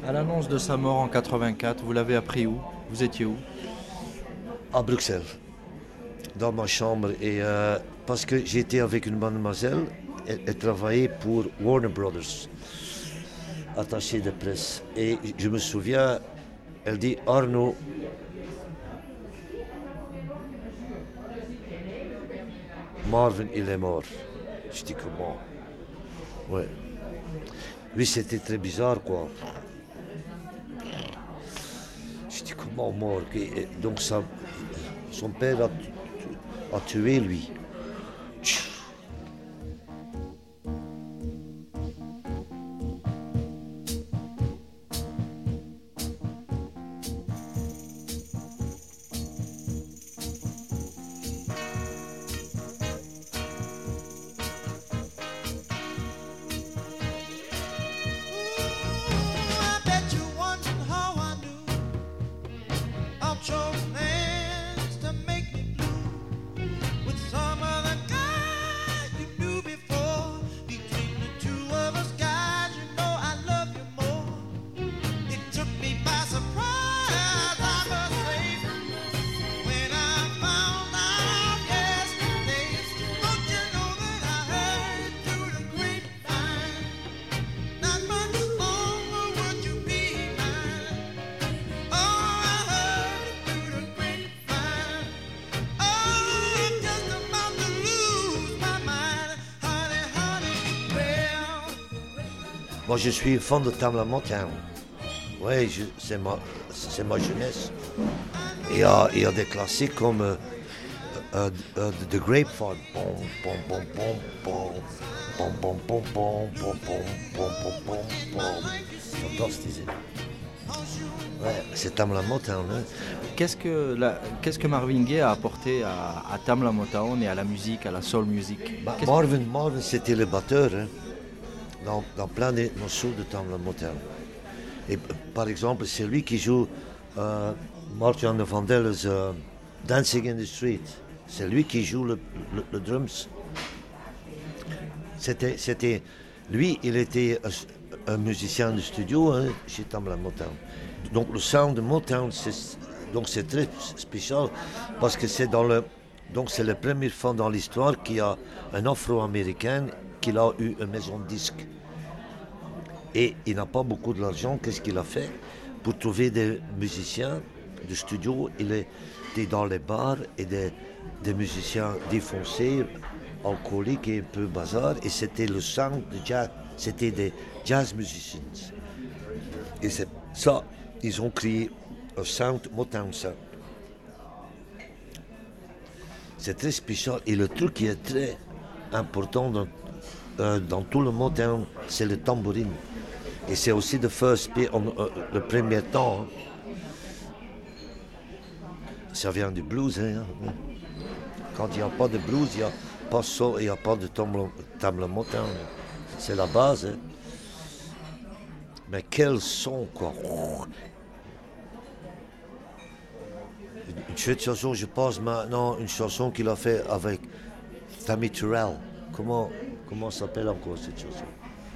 Speaker 3: À l'annonce de sa mort en quatre-vingt-quatre, vous l'avez appris où? Vous étiez où?
Speaker 9: À Bruxelles, dans ma chambre. Et, euh, parce que j'étais avec une mademoiselle, elle, elle travaillait pour Warner Brothers, attachée de presse. Et je me souviens, elle dit Arno, Marvin, il est mort. Je dis comment? Ouais. Oui, c'était très bizarre, quoi. Je dis comment mort? Et donc ça, son père a, a tué lui. Moi, je suis fan de Tamla Motown. Oui, je, c'est, ma, c'est ma jeunesse. Il y a, il y a des classiques comme euh, euh, euh, The Grapevine. Bon, bon, bon, bon, bon, bon, bon, bon, bon, bon, bon, bon, bon, bon. Fantastique. Ouais, c'est Tamla Motown. Hein.
Speaker 3: Qu'est-ce que, la, qu'est-ce que Marvin Gaye a apporté à, à Tamla Motown et à la musique, à la soul music?
Speaker 9: Bah, Marvin, Marvin, c'était le batteur. Hein. Dans, dans plein de morceaux de Tamla Motown. Et par exemple, c'est lui qui joue euh, Martin Vandel's uh, Dancing in the Street. C'est lui qui joue le, le, le drums. C'était, c'était, lui, il était un, un musicien de studio hein, chez Tamla Motown. Donc le sound de Motown, c'est, donc c'est très spécial parce que c'est dans le, donc c'est la première fois dans l'histoire qu'il y a un Afro-Américain qui a eu une maison de disques. Et il n'a pas beaucoup d'argent. Qu'est-ce qu'il a fait? Pour trouver des musiciens de studio, il était dans les bars et des, des musiciens défoncés, alcooliques et un peu bazar. Et c'était le sound de jazz. C'était des jazz musicians. Et c'est ça, ils ont créé un sound, Motown sound. C'est très spécial. Et le truc qui est très important dans Euh, dans tout le Motown, c'est le tambourine. Et c'est aussi the first beat, on, euh, le premier temps. Hein. Ça vient du blues. Hein. Quand il n'y a pas de blues, il n'y a pas soul, il n'y a pas de Tamla Motown. C'est la base. Hein. Mais quel son, quoi. Une chouette chanson, je pense maintenant, une chanson qu'il a fait avec Tammy Terrell. Comment, comment s'appelle encore cette chanson?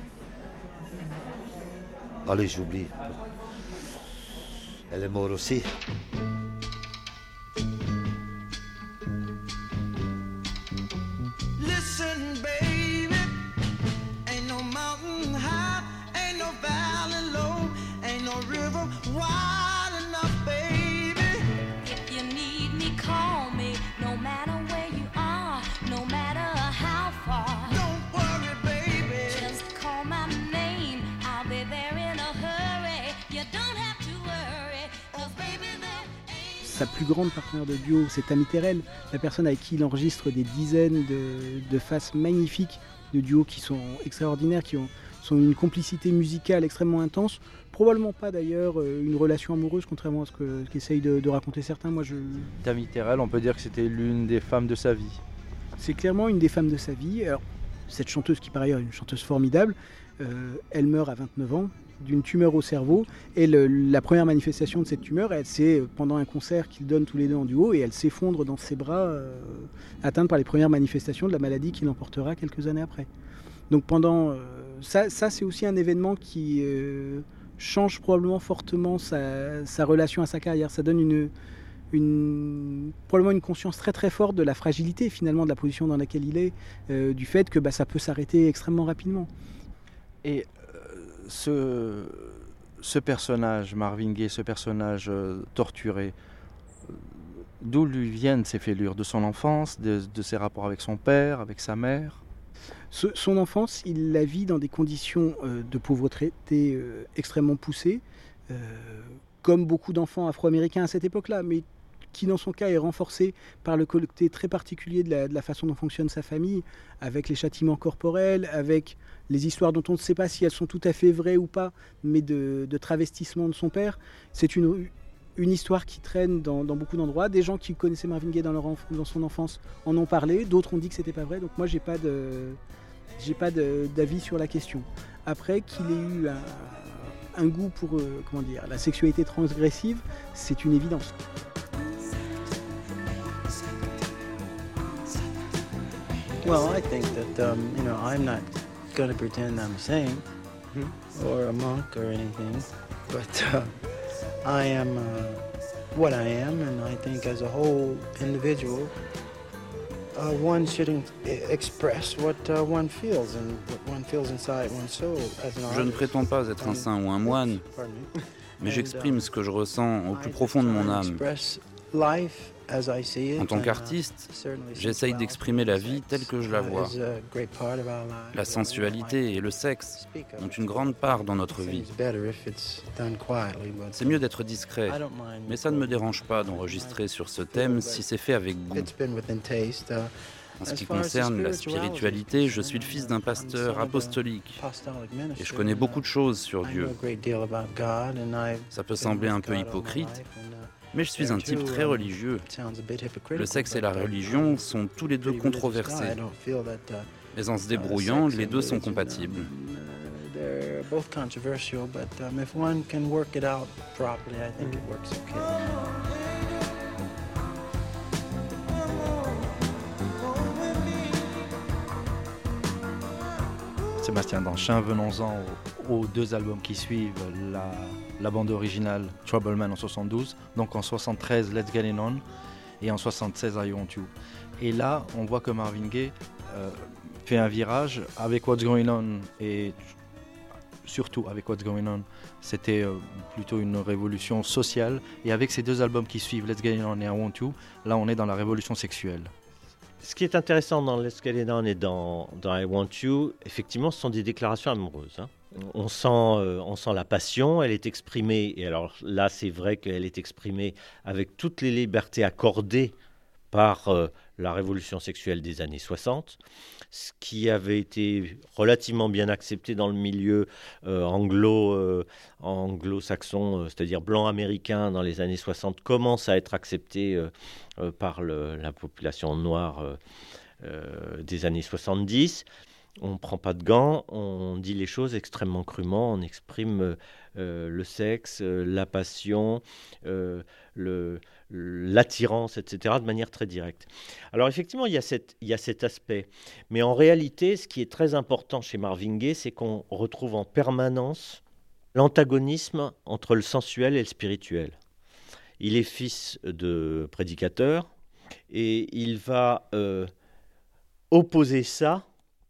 Speaker 9: Allez, j'oublie. Elle est morte aussi.
Speaker 2: Listen, baby, ain't no mountain high, ain't no valley low, ain't no river wide enough, baby.
Speaker 10: If you need me, call me, no matter where you are, no matter how far.
Speaker 2: Don't worry, baby.
Speaker 10: Just call my name, I'll be there in a hurry. You don't have to worry, 'cause baby, there ain't...
Speaker 4: Sa plus grande partenaire de duo, c'est Tammy Terrell, la personne avec qui il enregistre des dizaines de, de faces magnifiques de duos qui sont extraordinaires, qui ont, sont une complicité musicale extrêmement intense. Probablement pas d'ailleurs une relation amoureuse, contrairement à ce que, qu'essayent de, de raconter certains. Moi, je...
Speaker 3: Tammy Terrell, on peut dire que c'était l'une des femmes de sa vie.
Speaker 4: C'est clairement une des femmes de sa vie. Alors, cette chanteuse, qui par ailleurs est une chanteuse formidable, euh, elle meurt à vingt-neuf ans d'une tumeur au cerveau. Et le, la première manifestation de cette tumeur, elle, c'est pendant un concert qu'ils donnent tous les deux en duo, et elle s'effondre dans ses bras, euh, atteinte par les premières manifestations de la maladie qui l'emportera quelques années après. Donc pendant... Euh, ça, ça, c'est aussi un événement qui... Euh, change probablement fortement sa, sa relation à sa carrière. Ça donne une, une, probablement une conscience très très forte de la fragilité finalement de la position dans laquelle il est, euh, du fait que bah, ça peut s'arrêter extrêmement rapidement.
Speaker 3: Et euh, ce, ce personnage, Marvin Gaye, ce personnage euh, torturé, euh, d'où lui viennent ces fêlures? De son enfance, de, de ses rapports avec son père, avec sa mère?
Speaker 4: Ce, son enfance, il la vit dans des conditions euh, de pauvreté euh, extrêmement poussées, euh, comme beaucoup d'enfants afro-américains à cette époque-là, mais qui dans son cas est renforcé par le côté très particulier de la, de la façon dont fonctionne sa famille, avec les châtiments corporels, avec les histoires dont on ne sait pas si elles sont tout à fait vraies ou pas, mais de, de travestissement de son père. C'est une, une histoire qui traîne dans, dans beaucoup d'endroits. Des gens qui connaissaient Marvin Gaye dans, leur enf- dans son enfance en ont parlé, d'autres ont dit que c'était pas vrai, donc moi j'ai pas de, j'ai pas de, d'avis sur la question. Après, qu'il ait eu un, un goût pour euh, comment dire, la sexualité transgressive, c'est une évidence.
Speaker 6: Well, I think that, um, you know, I'm not going to pretend I'm a saint or a monk or anything, but uh, I am uh, what I am, and I think as a whole individual, uh, one should in- express what uh, one feels and what one feels inside one's soul as an artist.
Speaker 7: Je ne prétends pas être un saint ou un moine,
Speaker 6: Pardon me.
Speaker 7: mais
Speaker 6: And,
Speaker 7: j'exprime
Speaker 6: um,
Speaker 7: ce que je ressens au
Speaker 6: I
Speaker 7: plus
Speaker 6: just
Speaker 7: profond de
Speaker 6: try
Speaker 7: mon
Speaker 6: to
Speaker 7: âme.
Speaker 6: express life as I see it,
Speaker 7: En tant
Speaker 6: and, uh,
Speaker 7: qu'artiste,
Speaker 6: certainly
Speaker 7: j'essaye
Speaker 6: sensuality
Speaker 7: d'exprimer la
Speaker 6: and
Speaker 7: vie
Speaker 6: sex,
Speaker 7: telle que je la
Speaker 6: uh,
Speaker 7: vois.
Speaker 6: is a great part of our lives.
Speaker 7: La sensualité et le sexe ont une grande part dans notre vie.
Speaker 6: Seems better if it's done quietly, but
Speaker 7: C'est mieux d'être discret,
Speaker 6: I don't mind
Speaker 7: mais ça ne me dérange pas d'enregistrer sur ce thème si c'est fait avec goût.
Speaker 6: It's been within taste. Uh,
Speaker 7: En ce
Speaker 6: as
Speaker 7: qui
Speaker 6: far as the
Speaker 7: concerne la
Speaker 6: spirituality
Speaker 7: spiritualité,
Speaker 6: is
Speaker 7: je suis le
Speaker 6: concerned,
Speaker 7: fils d'un
Speaker 6: I'm
Speaker 7: pasteur
Speaker 6: son of a
Speaker 7: apostolique
Speaker 6: apostolic
Speaker 7: et
Speaker 6: minister,
Speaker 7: je connais
Speaker 6: and,
Speaker 7: beaucoup de choses sur
Speaker 6: I know
Speaker 7: Dieu.
Speaker 6: a great deal about God, and I've
Speaker 7: Ça peut
Speaker 6: been
Speaker 7: sembler
Speaker 6: with
Speaker 7: un peu
Speaker 6: God all my
Speaker 7: hypocrite,
Speaker 6: life, and, uh,
Speaker 7: mais je suis
Speaker 6: there
Speaker 7: un type
Speaker 6: too,
Speaker 7: très
Speaker 6: um,
Speaker 7: religieux.
Speaker 6: it sounds a bit hypocritical,
Speaker 7: Le sexe et la
Speaker 6: but, uh,
Speaker 7: religion sont tous les deux
Speaker 6: pretty religious guy.
Speaker 7: controversés,
Speaker 6: I don't feel that, uh,
Speaker 7: mais en se
Speaker 6: uh,
Speaker 7: débrouillant,
Speaker 6: sex
Speaker 7: les
Speaker 6: and
Speaker 7: deux sont
Speaker 6: religion,
Speaker 7: compatibles.
Speaker 6: um, uh, They're both controversial, but um, if one can work it out properly, I think it works okay.
Speaker 3: Sébastien Danchin, venons-en aux, aux deux albums qui suivent, la, la bande originale Trouble Man en soixante-douze, donc en soixante-treize Let's Get It On et en soixante-seize I Want You. Et là, on voit que Marvin Gaye euh, fait un virage avec What's Going On et surtout avec What's Going On, c'était euh, plutôt une révolution sociale. Et avec ces deux albums qui suivent, Let's Get It On et I Want You, là on est dans la révolution sexuelle.
Speaker 5: Ce qui est intéressant dans Let's Get It On et dans, dans I Want You, effectivement, ce sont des déclarations amoureuses. Hein. On sent, euh, on sent la passion, elle est exprimée, et alors là c'est vrai qu'elle est exprimée avec toutes les libertés accordées par euh, la révolution sexuelle des années soixante, ce qui avait été relativement bien accepté dans le milieu euh, anglo, euh, anglo-saxon, euh, c'est-à-dire blanc américain dans les années soixante, commence à être accepté euh, euh, par le, la population noire euh, euh, des années soixante-dix. On ne prend pas de gants, on dit les choses extrêmement crûment, on exprime euh, le sexe, euh, la passion, euh, le, l'attirance, et cetera de manière très directe. Alors effectivement, il y a cette, il y a cet aspect. Mais en réalité, ce qui est très important chez Marvin Gaye, c'est qu'on retrouve en permanence l'antagonisme entre le sensuel et le spirituel. Il est fils de prédicateur et il va euh, opposer ça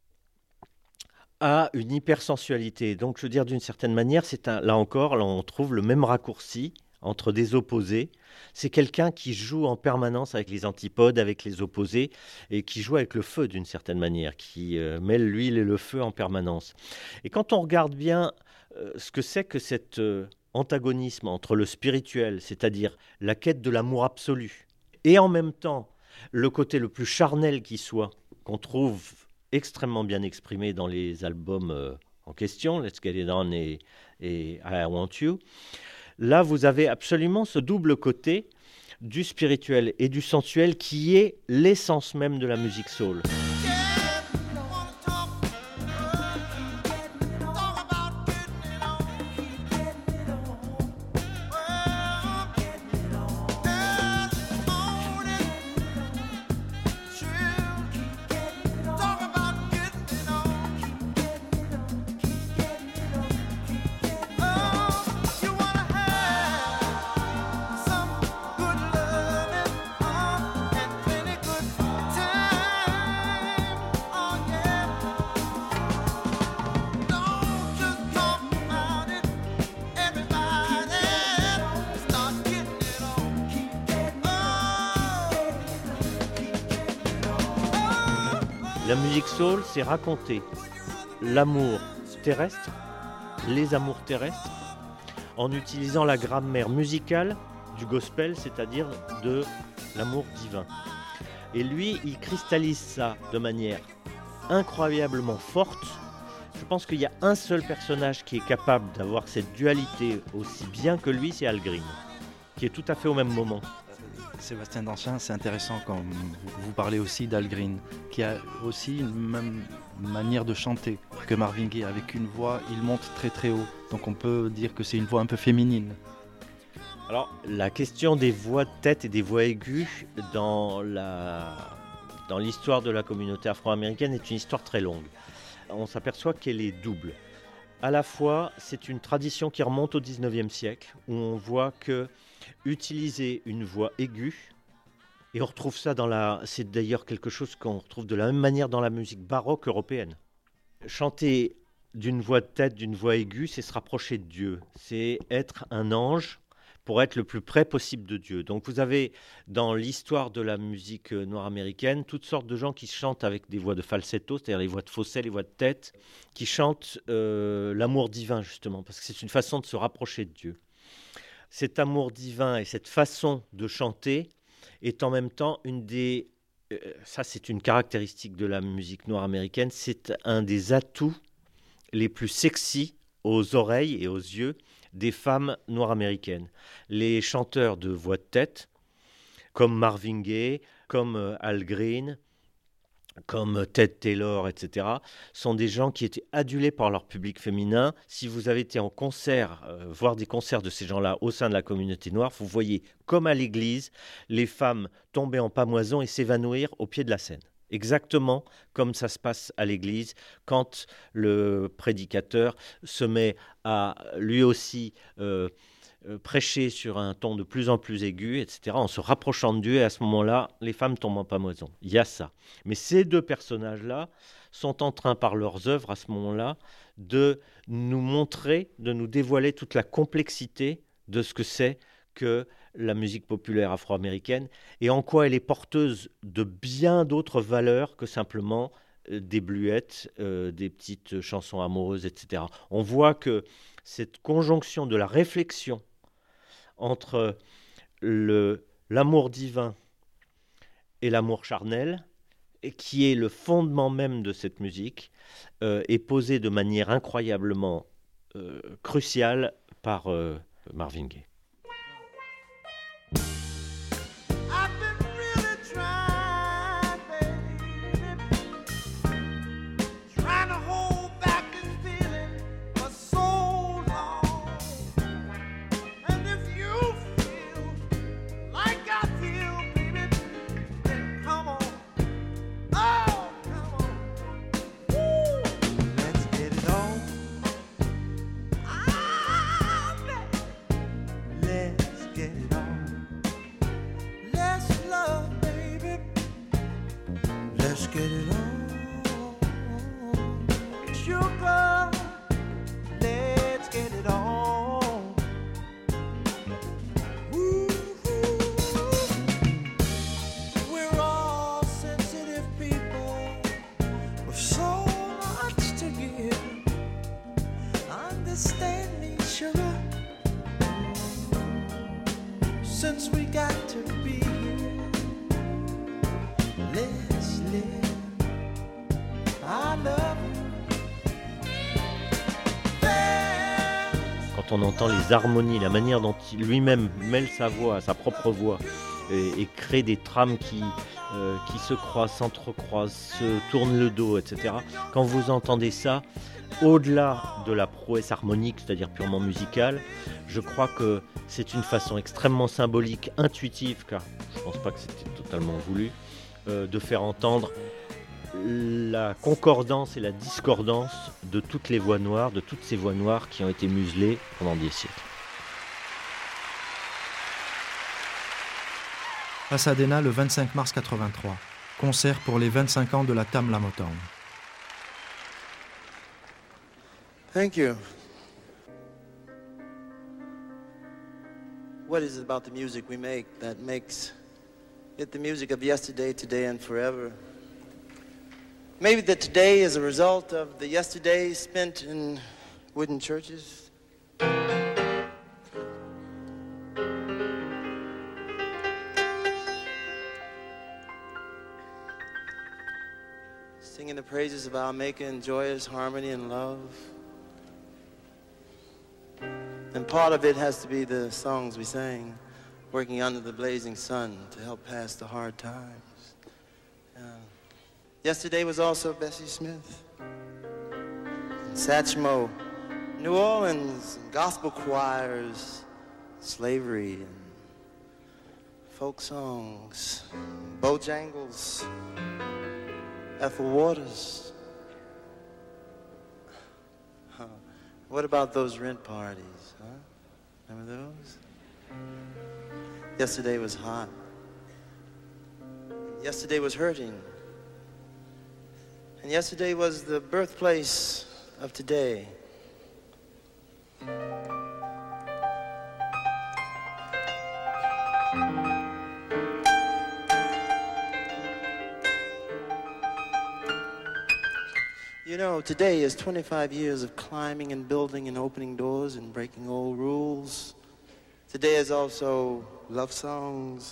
Speaker 5: à une hypersensualité. Donc, je veux dire, d'une certaine manière, c'est un, là encore, là, on trouve le même raccourci entre des opposés. C'est quelqu'un qui joue en permanence avec les antipodes, avec les opposés, et qui joue avec le feu d'une certaine manière, qui euh, mêle l'huile et le feu en permanence. Et quand on regarde bien euh, ce que c'est que cet euh, antagonisme entre le spirituel, c'est-à-dire la quête de l'amour absolu, et en même temps le côté le plus charnel qui soit, qu'on trouve extrêmement bien exprimé dans les albums euh, en question, Let's Get It On et, et I Want You. Là, vous avez absolument ce double côté du spirituel et du sensuel qui est l'essence même de la musique soul.
Speaker 10: Oh
Speaker 5: La musique soul, c'est raconter l'amour terrestre, les amours terrestres, en utilisant la grammaire musicale du gospel, c'est-à-dire de l'amour divin. Et lui, il cristallise ça de manière incroyablement forte. Je pense qu'il y a un seul personnage qui est capable d'avoir cette dualité aussi bien que lui, c'est Al Green, qui est tout à fait au même moment.
Speaker 3: Sébastien Danchin, c'est intéressant quand vous parlez aussi d'Al Green, qui a aussi une même manière de chanter que Marvin Gaye. Avec une voix, il monte très très haut. Donc on peut dire que c'est une voix un peu féminine.
Speaker 5: Alors, la question des voix de tête et des voix aiguës dans, la... dans l'histoire de la communauté afro-américaine est une histoire très longue. On s'aperçoit qu'elle est double. À la fois, c'est une tradition qui remonte au dix-neuvième siècle, où on voit que utiliser une voix aiguë, et on retrouve ça dans la... C'est d'ailleurs quelque chose qu'on retrouve de la même manière dans la musique baroque européenne. Chanter d'une voix de tête, d'une voix aiguë, c'est se rapprocher de Dieu. C'est être un ange pour être le plus près possible de Dieu. Donc vous avez dans l'histoire de la musique noire américaine toutes sortes de gens qui chantent avec des voix de falsetto, c'est-à-dire les voix de fausset, les voix de tête, qui chantent euh, l'amour divin justement, parce que c'est une façon de se rapprocher de Dieu. Cet amour divin et cette façon de chanter est en même temps une des... Euh, ça c'est une caractéristique de la musique noire américaine, c'est un des atouts les plus sexy aux oreilles et aux yeux des femmes noires américaines. Les chanteurs de voix de tête, comme Marvin Gaye, comme Al Green, comme Ted Taylor, et cetera, sont des gens qui étaient adulés par leur public féminin. Si vous avez été en concert, euh, voir des concerts de ces gens-là au sein de la communauté noire, vous voyez, comme à l'église, les femmes tomber en pamoison et s'évanouir au pied de la scène. Exactement comme ça se passe à l'église quand le prédicateur se met à lui aussi euh, euh, prêcher sur un ton de plus en plus aigu, et cetera, en se rapprochant de Dieu, et à ce moment-là, les femmes tombent en pamoison. Il y a ça. Mais ces deux personnages-là sont en train, par leurs œuvres, à ce moment-là, de nous montrer, de nous dévoiler toute la complexité de ce que c'est que la musique populaire afro-américaine et en quoi elle est porteuse de bien d'autres valeurs que simplement euh, des bluettes, euh, des petites chansons amoureuses, et cetera. On voit que cette conjonction de la réflexion entre le, l'amour divin et l'amour charnel, et qui est le fondement même de cette musique, euh, est posée de manière incroyablement euh, cruciale par euh, Marvin Gaye.
Speaker 2: Since we got to be here, let's live. I love you.
Speaker 5: Quand on entend les harmonies, la manière dont il lui-même mêle sa voix à sa propre voix et, et crée des trames qui, euh, qui se croisent, s'entrecroisent, se tournent le dos, et cetera. Quand vous entendez ça, au-delà de la prouesse harmonique, c'est-à-dire purement musicale, je crois que c'est une façon extrêmement symbolique, intuitive, car je ne pense pas que c'était totalement voulu, euh, de faire entendre la concordance et la discordance de toutes les voix noires, de toutes ces voix noires qui ont été muselées pendant des siècles.
Speaker 11: Pasadena, le vingt-cinq mars quatre-vingt-trois. Concert pour les vingt-cinq ans de la Tamla Motown.
Speaker 6: Thank you. What is it about the music we make that makes it the music of yesterday, today, and forever?
Speaker 2: Maybe that today is a result of the yesterdays spent in wooden churches. Singing the praises of our Maker in joyous harmony and love. And part of it has to be the songs we sang, working under the blazing sun to help pass the hard times. Uh, yesterday was also Bessie Smith, and Satchmo, New Orleans, gospel choirs, slavery, and folk songs, Bojangles, Ethel Waters. Huh. What about those rent parties, huh? Remember those? Yesterday was hot. Yesterday was hurting. And yesterday was the birthplace of today. You know, today is twenty-five years of climbing and building and opening doors and breaking old rules. Today is also love songs.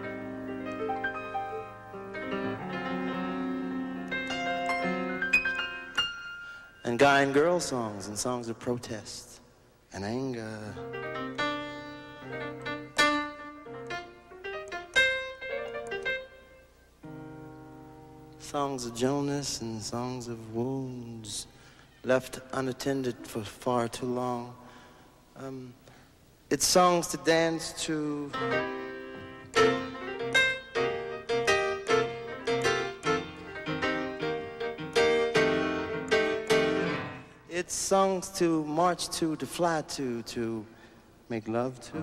Speaker 2: And guy and girl songs and songs of protest and anger. Songs of gentleness and songs of wounds left unattended for far too long. Um, it's songs to dance to. It's songs to march to, to fly to, to make love to,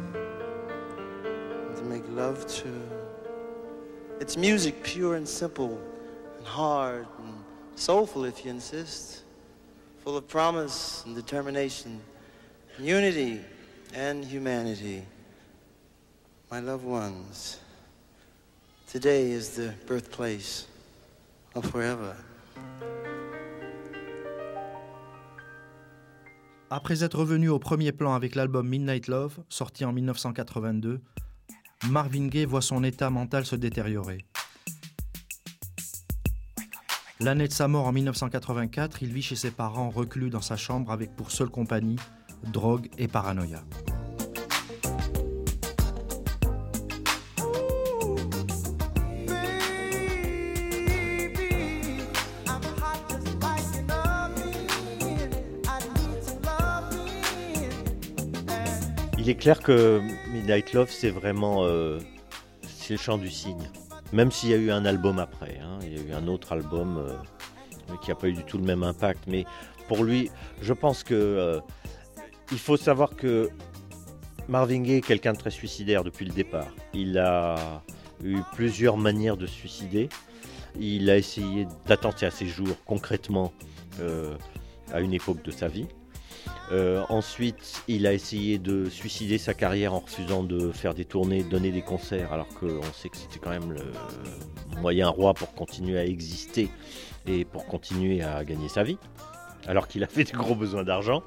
Speaker 2: to make love to. It's music pure and simple and hard and soulful, if you insist, full of promise and determination, and unity and humanity. My loved ones, today is the birthplace of forever.
Speaker 11: Après être revenu au premier plan avec l'album Midnight Love, sorti en dix-neuf cent quatre-vingt-deux, Marvin Gaye voit son état mental se détériorer. L'année de sa mort en dix-neuf cent quatre-vingt-quatre, il vit chez ses parents reclus dans sa chambre avec pour seule compagnie drogue et paranoïa.
Speaker 5: Il est clair que Midnight Love, c'est vraiment euh, c'est le chant du cygne. Même s'il y a eu un album après, hein, il y a eu un autre album euh, qui n'a pas eu du tout le même impact. Mais pour lui, je pense que euh, il faut savoir que Marvin Gaye est quelqu'un de très suicidaire depuis le départ. Il a eu plusieurs manières de se suicider. Il a essayé d'attenter à ses jours concrètement euh, à une époque de sa vie. Euh, ensuite, il a essayé de suicider sa carrière en refusant de faire des tournées, de donner des concerts, alors qu'on sait que c'était quand même le moyen roi pour continuer à exister et pour continuer à gagner sa vie, alors qu'il avait de gros besoins d'argent.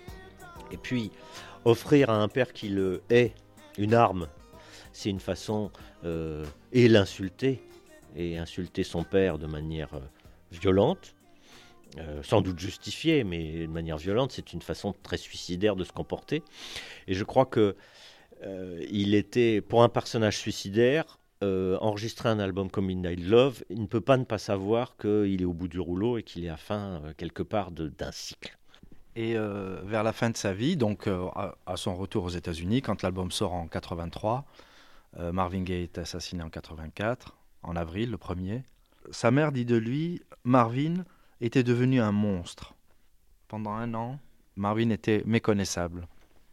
Speaker 5: Et puis, offrir à un père qui le hait une arme, c'est une façon, euh, et l'insulter, et insulter son père de manière euh, violente. Euh, sans doute justifié, mais de manière violente, c'est une façon très suicidaire de se comporter. Et je crois que euh, il était, pour un personnage suicidaire, euh, enregistrer un album comme Midnight Love, il ne peut pas ne pas savoir qu'il est au bout du rouleau et qu'il est à fin euh, quelque part de, d'un cycle.
Speaker 3: Et euh, vers la fin de sa vie, donc euh, à, à son retour aux États-Unis, quand l'album sort en quatre-vingt-trois, euh, Marvin Gaye est assassiné en quatre-vingt-quatre, en avril, le premier. Sa mère dit de lui, Marvin était devenu un monstre. Pendant un an, Marvin était méconnaissable.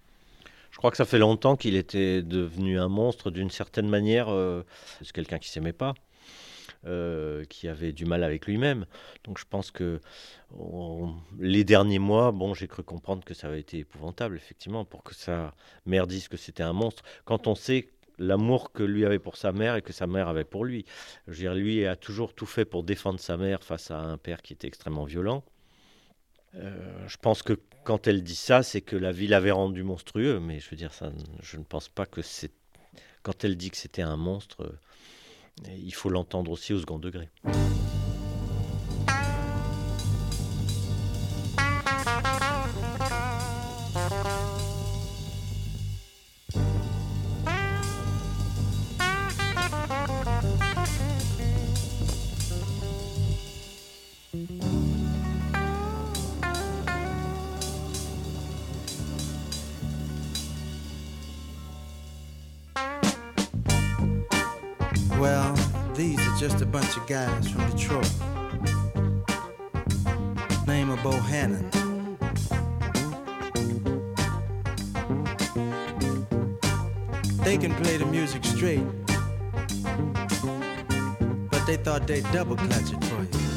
Speaker 5: Je crois que ça fait longtemps qu'il était devenu un monstre d'une certaine manière. Euh, c'est quelqu'un qui ne s'aimait pas, euh, qui avait du mal avec lui-même. Donc je pense que on, les derniers mois, bon, j'ai cru comprendre que ça avait été épouvantable, effectivement, pour que sa mère dise que c'était un monstre. Quand on sait l'amour que lui avait pour sa mère et que sa mère avait pour lui. Je veux dire, lui a toujours tout fait pour défendre sa mère face à un père qui était extrêmement violent. Euh, je pense que quand elle dit ça, c'est que la vie l'avait rendu monstrueux, mais je veux dire, ça, je ne pense pas que c'est... Quand elle dit que c'était un monstre, euh, il faut l'entendre aussi au second degré.
Speaker 2: Well, these are just a bunch of guys from Detroit. Name of Bohannon. They can play the music straight, but they thought they'd double clutch it for you.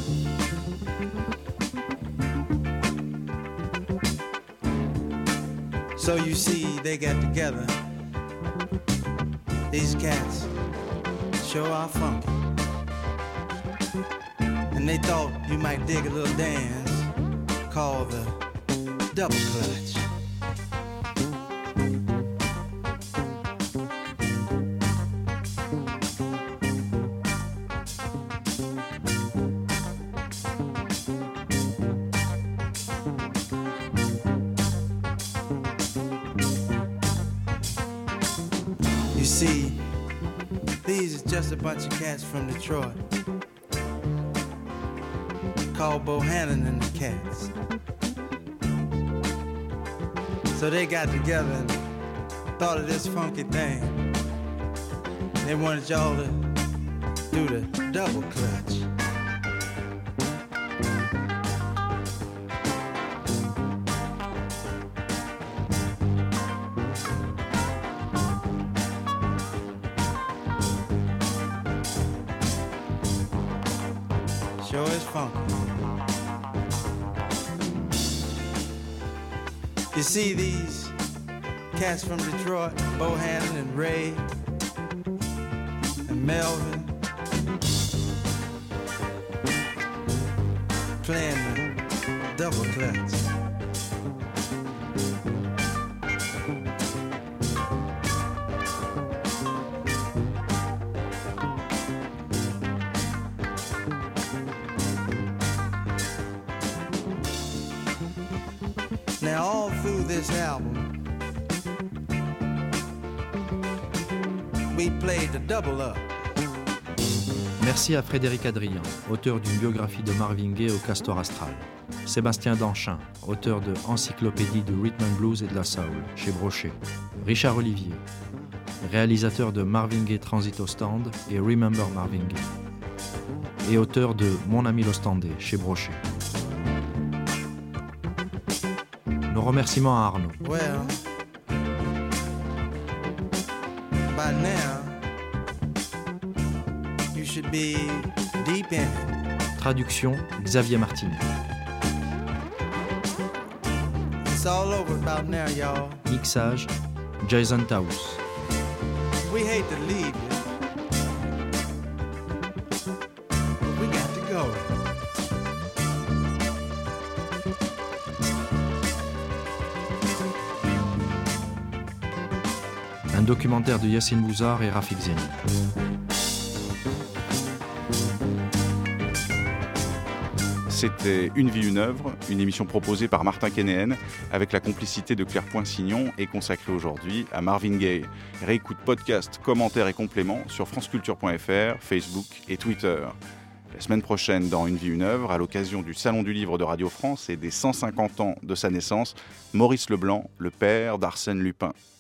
Speaker 2: So you see, they got together. These cats sure are funky. And they thought you might dig a little dance called the double clutch. You see, these is just a bunch of cats from Detroit called Bohannon and the Cats. So they got together and thought of this funky thing. They wanted y'all to do the double clutch. Sure is funky. You see these cats from Detroit, Bohannon and Ray and Melvin, playing the double clutch. Now all through this album, we played the double up.
Speaker 11: Merci à Frédéric Adrien, auteur d'une biographie de Marvin Gaye au Castor Astral. Sébastien Danchin, auteur de Encyclopédie de Rhythm and Blues et de la Soul, chez Brochet. Richard Olivier, réalisateur de Marvin Gaye Transit au Stand et Remember Marvin Gaye. Et auteur de Mon ami l'Ostendais, chez Brochet. Nos remerciements à Arnaud.
Speaker 2: Well, by now, you should be deep in it.
Speaker 11: Traduction Xavier Martinet.
Speaker 2: It's all over about now, y'all.
Speaker 11: Mixage Jason Taus.
Speaker 2: We hate to leave you. We got to go.
Speaker 11: Un documentaire de Yassine Bouzard et Rafik Zeni.
Speaker 1: C'était Une vie, une œuvre, une émission proposée par Martin Kénéen avec la complicité de Claire Poinsignon et consacrée aujourd'hui à Marvin Gaye. Réécoute podcast, commentaires et compléments sur franceculture point f r, Facebook et Twitter. La semaine prochaine, dans Une vie, une œuvre, à l'occasion du Salon du Livre de Radio France et des cent cinquante ans de sa naissance, Maurice Leblanc, le père d'Arsène Lupin.